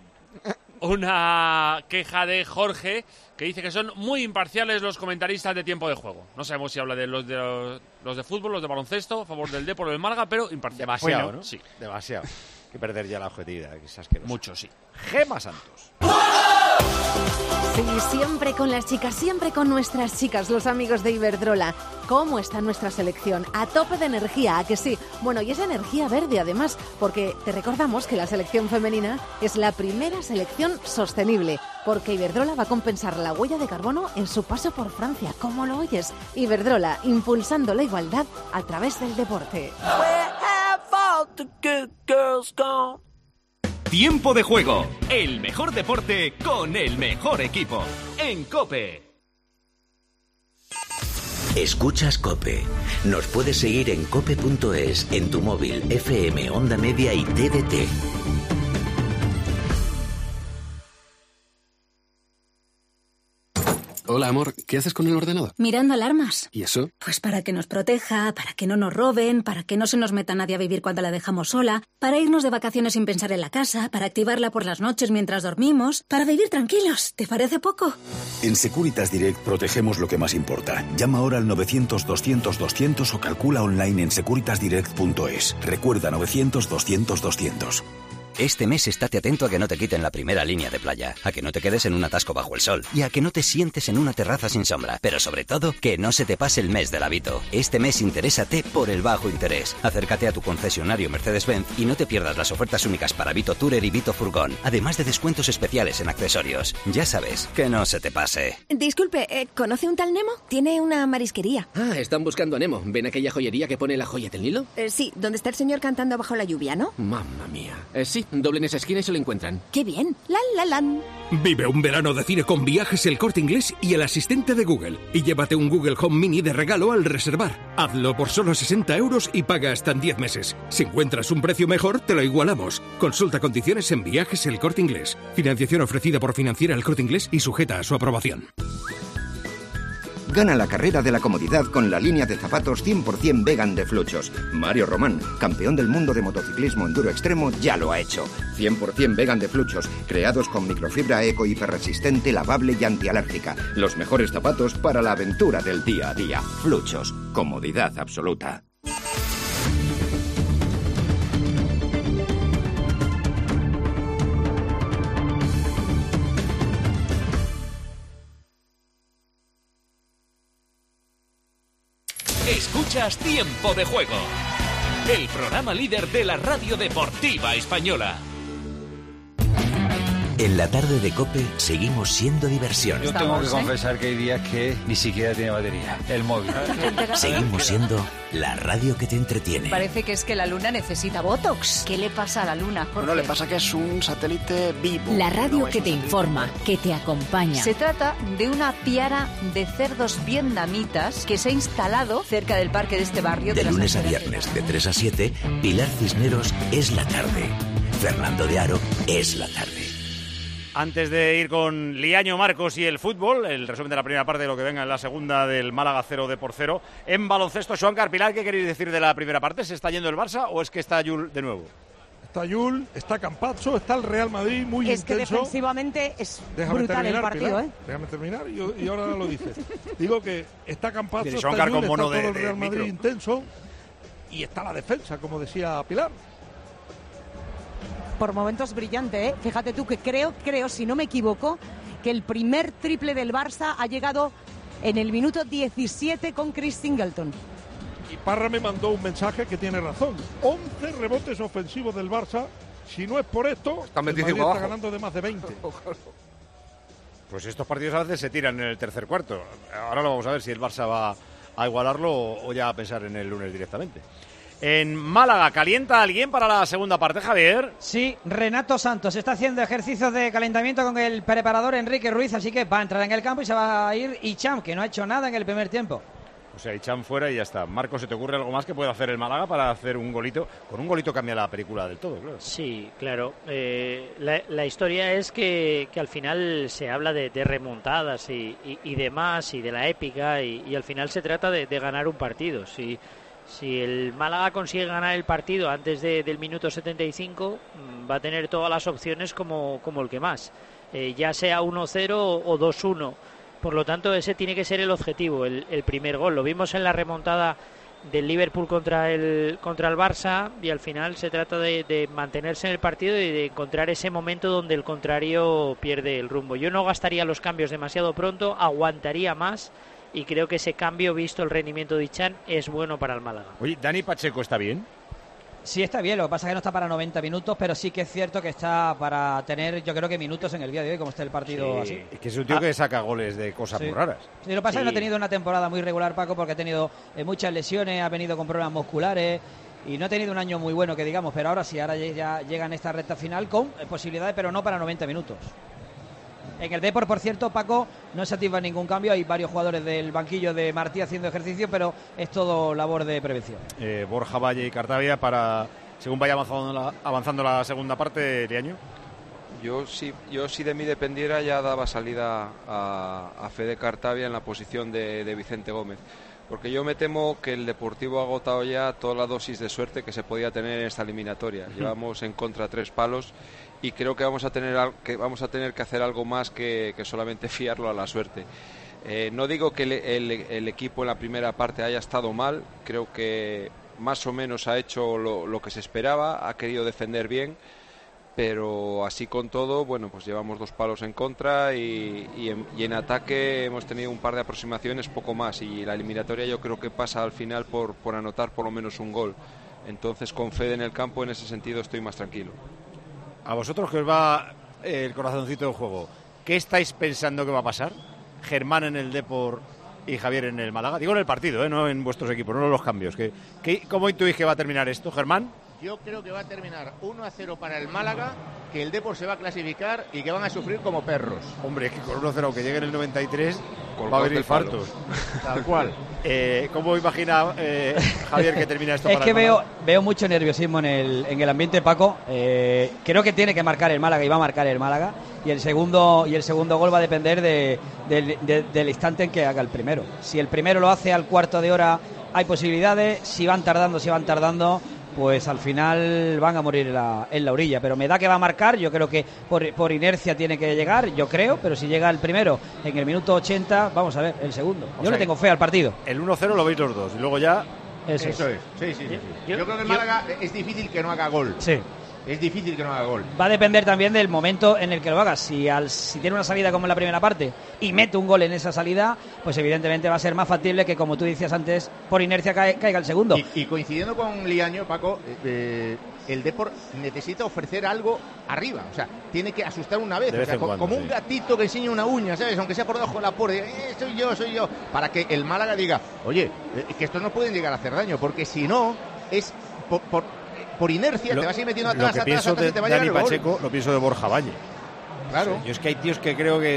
S20: Una queja de Jorge que dice que son muy imparciales los comentaristas de tiempo de juego. No sabemos si habla de los de, los, los de fútbol, los de baloncesto, a favor del Depor o del Málaga, pero imparcial.
S1: Demasiado,
S20: bueno,
S1: ¿no?
S20: Sí.
S1: Demasiado. Hay que perder ya la objetividad, que es asqueroso.
S20: Mucho, sí.
S1: Gema Santos.
S21: Sí, siempre con las chicas, siempre con nuestras chicas, los amigos de Iberdrola. ¿Cómo está nuestra selección? A tope de energía, ¿a que sí? Bueno, y es energía verde además, porque te recordamos que la selección femenina es la primera selección sostenible, porque Iberdrola va a compensar la huella de carbono en su paso por Francia. ¿Cómo lo oyes? Iberdrola, impulsando la igualdad a través del deporte.
S22: Tiempo de juego, el mejor deporte con el mejor equipo, en COPE.
S18: Escuchas COPE. Nos puedes seguir en cope punto es, en tu móvil, F M, Onda Media y T D T.
S23: Hola, amor, ¿qué haces con el ordenador?
S12: Mirando alarmas.
S23: ¿Y eso?
S12: Pues para que nos proteja, para que no nos roben, para que no se nos meta nadie a vivir cuando la dejamos sola, para irnos de vacaciones sin pensar en la casa, para activarla por las noches mientras dormimos, para vivir tranquilos. ¿Te parece poco?
S24: En Securitas Direct protegemos lo que más importa. Llama ahora al novecientos doscientos doscientos o calcula online en securitas direct punto es. Recuerda novecientos doscientos doscientos.
S18: Este mes estate atento a que no te quiten la primera línea de playa, a que no te quedes en un atasco bajo el sol y a que no te sientes en una terraza sin sombra, pero sobre todo, que no se te pase el mes del Avito. Este mes interésate por el bajo interés. Acércate a tu concesionario Mercedes-Benz y no te pierdas las ofertas únicas para Vito Tourer y Vito Furgón, además de descuentos especiales en accesorios. Ya sabes, que no se te pase.
S10: Disculpe, eh, ¿conoce un tal Nemo? Tiene una marisquería.
S23: Ah, están buscando a Nemo. ¿Ven aquella joyería que pone la joya del Nilo?
S10: Eh, sí, donde está el señor cantando bajo la lluvia, ¿no?
S23: Mamma mía. Eh, sí, doblen esa esquina y se lo encuentran.
S10: ¡Qué bien! ¡La, la, lan!
S11: Vive un verano de cine con Viajes El Corte Inglés y el asistente de Google. Y llévate un Google Home Mini de regalo al reservar. Hazlo por solo sesenta euros y paga hasta en diez meses. Si encuentras un precio mejor, te lo igualamos. Consulta condiciones en Viajes El Corte Inglés. Financiación ofrecida por Financiera El Corte Inglés y sujeta a su aprobación.
S13: Gana la carrera de la comodidad con la línea de zapatos cien por ciento vegan de Fluchos. Mario Román, campeón del mundo de motociclismo enduro extremo, ya lo ha hecho. cien por ciento vegan de Fluchos, creados con microfibra eco hiperresistente, lavable y antialérgica. Los mejores zapatos para la aventura del día a día. Fluchos, comodidad absoluta.
S22: Escuchas Tiempo de Juego, el programa líder de la radio deportiva española.
S19: En la tarde de COPE seguimos siendo diversión.
S25: Yo tengo que confesar que hay días que ni siquiera tiene batería, el móvil.
S19: Seguimos siendo la radio que te entretiene.
S26: Parece que es que la luna necesita Botox. ¿Qué le pasa a la luna, Jorge?
S27: Bueno, le pasa que es un satélite vivo.
S17: La radio no que te informa, que te acompaña.
S26: Se trata de una piara de cerdos vietnamitas que se ha instalado cerca del parque de este barrio.
S19: De,
S26: de
S19: lunes a viernes, de tres a siete, Pilar Cisneros es la tarde. Fernando de Aro es la tarde.
S1: Antes de ir con Liaño Marcos y el fútbol, el resumen de la primera parte de lo que venga en la segunda del Málaga cero de por cero. En baloncesto, Joan Carpilar, ¿qué queréis decir de la primera parte? ¿Se está yendo el Barça o es que está Yul de nuevo?
S3: Está Yul, está Campazzo, está el Real Madrid muy
S4: es
S3: intenso.
S4: Es que defensivamente es
S3: Déjame
S4: brutal
S3: terminar,
S4: el partido,
S3: Pilar,
S4: ¿eh?
S3: Déjame terminar y, y ahora lo dices. Digo que está Campazzo, está
S1: Joan
S3: Yul,
S1: con
S3: está
S1: mono
S3: todo
S1: de,
S3: el Real
S1: de
S3: Madrid
S1: micro.
S3: intenso y está la defensa, como decía Pilar.
S4: Por momentos brillante, ¿eh? Fíjate tú que creo, creo, si no me equivoco, que el primer triple del Barça ha llegado en el minuto diecisiete con Chris Singleton.
S3: Y Parra me mandó un mensaje que tiene razón. once rebotes ofensivos del Barça. Si no es por esto,
S2: está
S3: el Madrid está ganando de más de veinte.
S1: Pues estos partidos a veces se tiran en el tercer cuarto. Ahora lo vamos a ver si el Barça va a igualarlo o ya a pensar en el lunes directamente. En Málaga, ¿calienta alguien para la segunda parte, Javier?
S7: Sí, Renato Santos está haciendo ejercicios de calentamiento con el preparador Enrique Ruiz, así que va a entrar en el campo y se va a ir Hicham, que no ha hecho nada en el primer tiempo.
S1: O sea, Hicham fuera y ya está. Marco, ¿se te ocurre algo más que pueda hacer el Málaga para hacer un golito? Con un golito cambia la película del todo, claro.
S6: Sí, claro. Eh, la, la historia es que, que al final se habla de, de remontadas y, y, y demás, y de la épica, y, y al final se trata de, de ganar un partido. Si... Si el Málaga consigue ganar el partido antes de, del minuto setenta y cinco, va a tener todas las opciones como, como el que más, eh, ya sea uno cero o dos uno. Por lo tanto, ese tiene que ser el objetivo, el, el primer gol. Lo vimos en la remontada del Liverpool contra el, contra el Barça y al final se trata de, de mantenerse en el partido y de encontrar ese momento donde el contrario pierde el rumbo. Yo no gastaría los cambios demasiado pronto, aguantaría más. Y creo que ese cambio, visto el rendimiento de Hicham, es bueno para el Málaga.
S1: Oye, ¿Dani Pacheco está bien?
S7: Sí, está bien, lo que pasa es que no está para noventa minutos, pero sí que es cierto que está para tener, yo creo que minutos en el día de hoy, como está el partido
S1: sí,
S7: así.
S1: Es que es un tío ah. que saca goles de cosas
S7: sí.
S1: muy raras.
S7: Sí, lo que pasa
S1: sí.
S7: es que no ha tenido una temporada muy regular, Paco, porque ha tenido eh, muchas lesiones, ha venido con problemas musculares y no ha tenido un año muy bueno, que digamos, pero ahora sí, ahora ya llega en esta recta final con eh, posibilidades, pero no para noventa minutos. En el Depor, por cierto, Paco, no se activa ningún cambio. Hay varios jugadores del banquillo de Martí haciendo ejercicio, pero es todo labor de prevención.
S1: Eh, Borja, Valle y Cartavia para, según vaya avanzando la, avanzando la segunda parte, Liaño.
S5: Yo si, yo si de mí dependiera ya daba salida a, a Fede Cartavia en la posición de, de Vicente Gómez. Porque yo me temo que el Deportivo ha agotado ya toda la dosis de suerte que se podía tener en esta eliminatoria. Llevamos en contra tres palos y creo que vamos a tener que vamos a tener que hacer algo más que, que solamente fiarlo a la suerte. Eh, no digo que el, el, el equipo en la primera parte haya estado mal, creo que más o menos ha hecho lo, lo que se esperaba, ha querido defender bien, pero así con todo, bueno, pues llevamos dos palos en contra y, y, en, y en ataque hemos tenido un par de aproximaciones, poco más, y la eliminatoria yo creo que pasa al final por, por anotar por lo menos un gol. Entonces, con Fede en el campo, en ese sentido estoy más tranquilo.
S1: A vosotros que os va el corazoncito del juego, ¿qué estáis pensando que va a pasar? Germán en el Depor y Javier en el Málaga. Digo en el partido, ¿eh? No en vuestros equipos, no en los cambios. ¿Qué, qué, ¿Cómo intuís que va a terminar esto, Germán?
S2: Yo creo que va a terminar uno a cero para el Málaga, que el Depor se va a clasificar y que van a sufrir como perros.
S1: Hombre, es que con uno cero, aunque llegue en el noventa y tres,
S5: Colgados
S1: va a haber
S5: del
S1: infartos.
S2: Tal cual.
S1: Eh, ¿Cómo imagina eh, Javier que termina esto?
S7: Es
S1: para
S7: que
S1: el
S7: veo,
S1: Málaga?
S7: veo mucho nerviosismo en el, en el ambiente, Paco. Eh, creo que tiene que marcar el Málaga y va a marcar el Málaga. Y el segundo, y el segundo gol va a depender de, de, de, del instante en que haga el primero. Si el primero lo hace al cuarto de hora, hay posibilidades. Si van tardando, si van tardando, pues al final van a morir en la, en la orilla. Pero me da que va a marcar. Yo creo que por, por inercia tiene que llegar, yo creo. Pero si llega el primero en el minuto ochenta, vamos a ver el segundo. Yo le tengo fe al partido.
S1: El uno cero lo veis los dos y luego ya...
S7: Eso,
S2: Eso es. es. Sí, sí, sí. Yo, yo creo que el Málaga yo, es difícil que no haga gol.
S7: Sí.
S2: Es difícil que no haga gol.
S7: Va a depender también del momento en el que lo haga. Si, al, si tiene una salida como en la primera parte y mete un gol en esa salida, pues evidentemente va a ser más factible que, como tú decías antes, por inercia cae, caiga el segundo.
S2: Y, y coincidiendo con Liaño, Paco, eh, el Depor necesita ofrecer algo arriba. O sea, tiene que asustar una vez.
S1: De
S2: vez
S1: o sea,
S2: co-
S1: cuando,
S2: como
S1: sí.
S2: un gatito que enseña una uña, ¿sabes? Aunque sea por debajo de la puerta. Eh, soy yo, soy yo. Para que el Málaga diga, oye, eh, que estos no pueden llegar a hacer daño. Porque si no, es por... por por inercia,
S1: lo,
S2: te vas a ir metiendo
S1: lo
S2: atrás,
S1: que
S2: atrás,
S1: pienso
S2: atrás,
S1: de
S2: y te va a
S1: Dani
S2: llegar el
S1: Pacheco,
S2: gol.
S1: lo pienso de Borja Valle.
S2: Claro.
S1: Yo es que hay tíos que creo que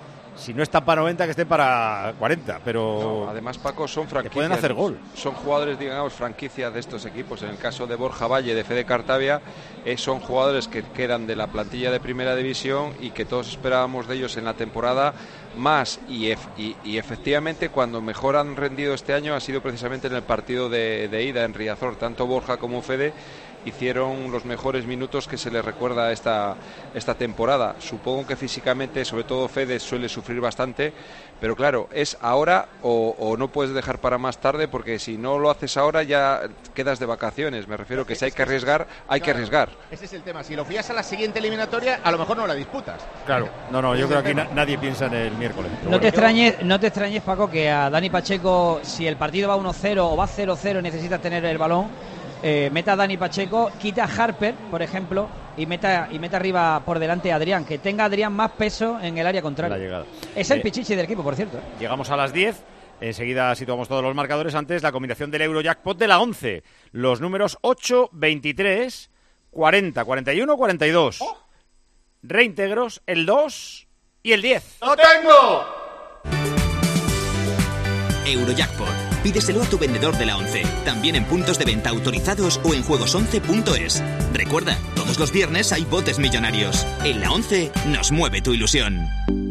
S1: si no están para noventa, que estén para cuarenta, pero...
S5: No, además, Paco, son franquicias.
S1: Pueden hacer gol.
S5: Son jugadores, digamos, franquicias de estos equipos. En el caso de Borja Valle, de Fede Cartavia, eh, son jugadores que quedan de la plantilla de Primera División y que todos esperábamos de ellos en la temporada más. Y, ef- y, y efectivamente, cuando mejor han rendido este año ha sido precisamente en el partido de, de ida en Riazor. Tanto Borja como Fede hicieron los mejores minutos que se les recuerda esta, esta temporada. Supongo que físicamente, sobre todo Fede, suele sufrir bastante, pero claro, es ahora o, o no puedes dejar para más tarde, porque si no lo haces ahora ya quedas de vacaciones. Me refiero que si hay que arriesgar, hay
S2: claro,
S5: que arriesgar.
S2: Ese es el tema. Si lo fías a la siguiente eliminatoria, a lo mejor no la disputas.
S1: Claro. No, no, yo creo que na- nadie piensa en el miércoles.
S7: No
S1: bueno.
S7: te extrañes, no te extrañes, Paco, que a Dani Pacheco, si el partido va uno cero o va cero cero y necesita tener el balón, eh, meta a Dani Pacheco, quita a Harper, por ejemplo, y meta y meta arriba por delante a Adrián, que tenga a Adrián más peso en el área contraria.
S1: La llegada.
S7: Es el
S1: Eh,
S7: pichichi del equipo, por cierto.
S1: Llegamos a las diez. Enseguida situamos todos los marcadores. Antes, la combinación del Eurojackpot de la once. Los números ocho, veintitrés, cuarenta, cuarenta y uno, cuarenta y dos.
S2: Oh.
S1: Reintegros, el dos y el diez.
S2: ¡Lo tengo!
S8: Eurojackpot. Pídeselo a tu vendedor de la once. También en puntos de venta autorizados o en juegos once punto es. Recuerda, todos los viernes hay botes millonarios. En la once nos mueve tu ilusión.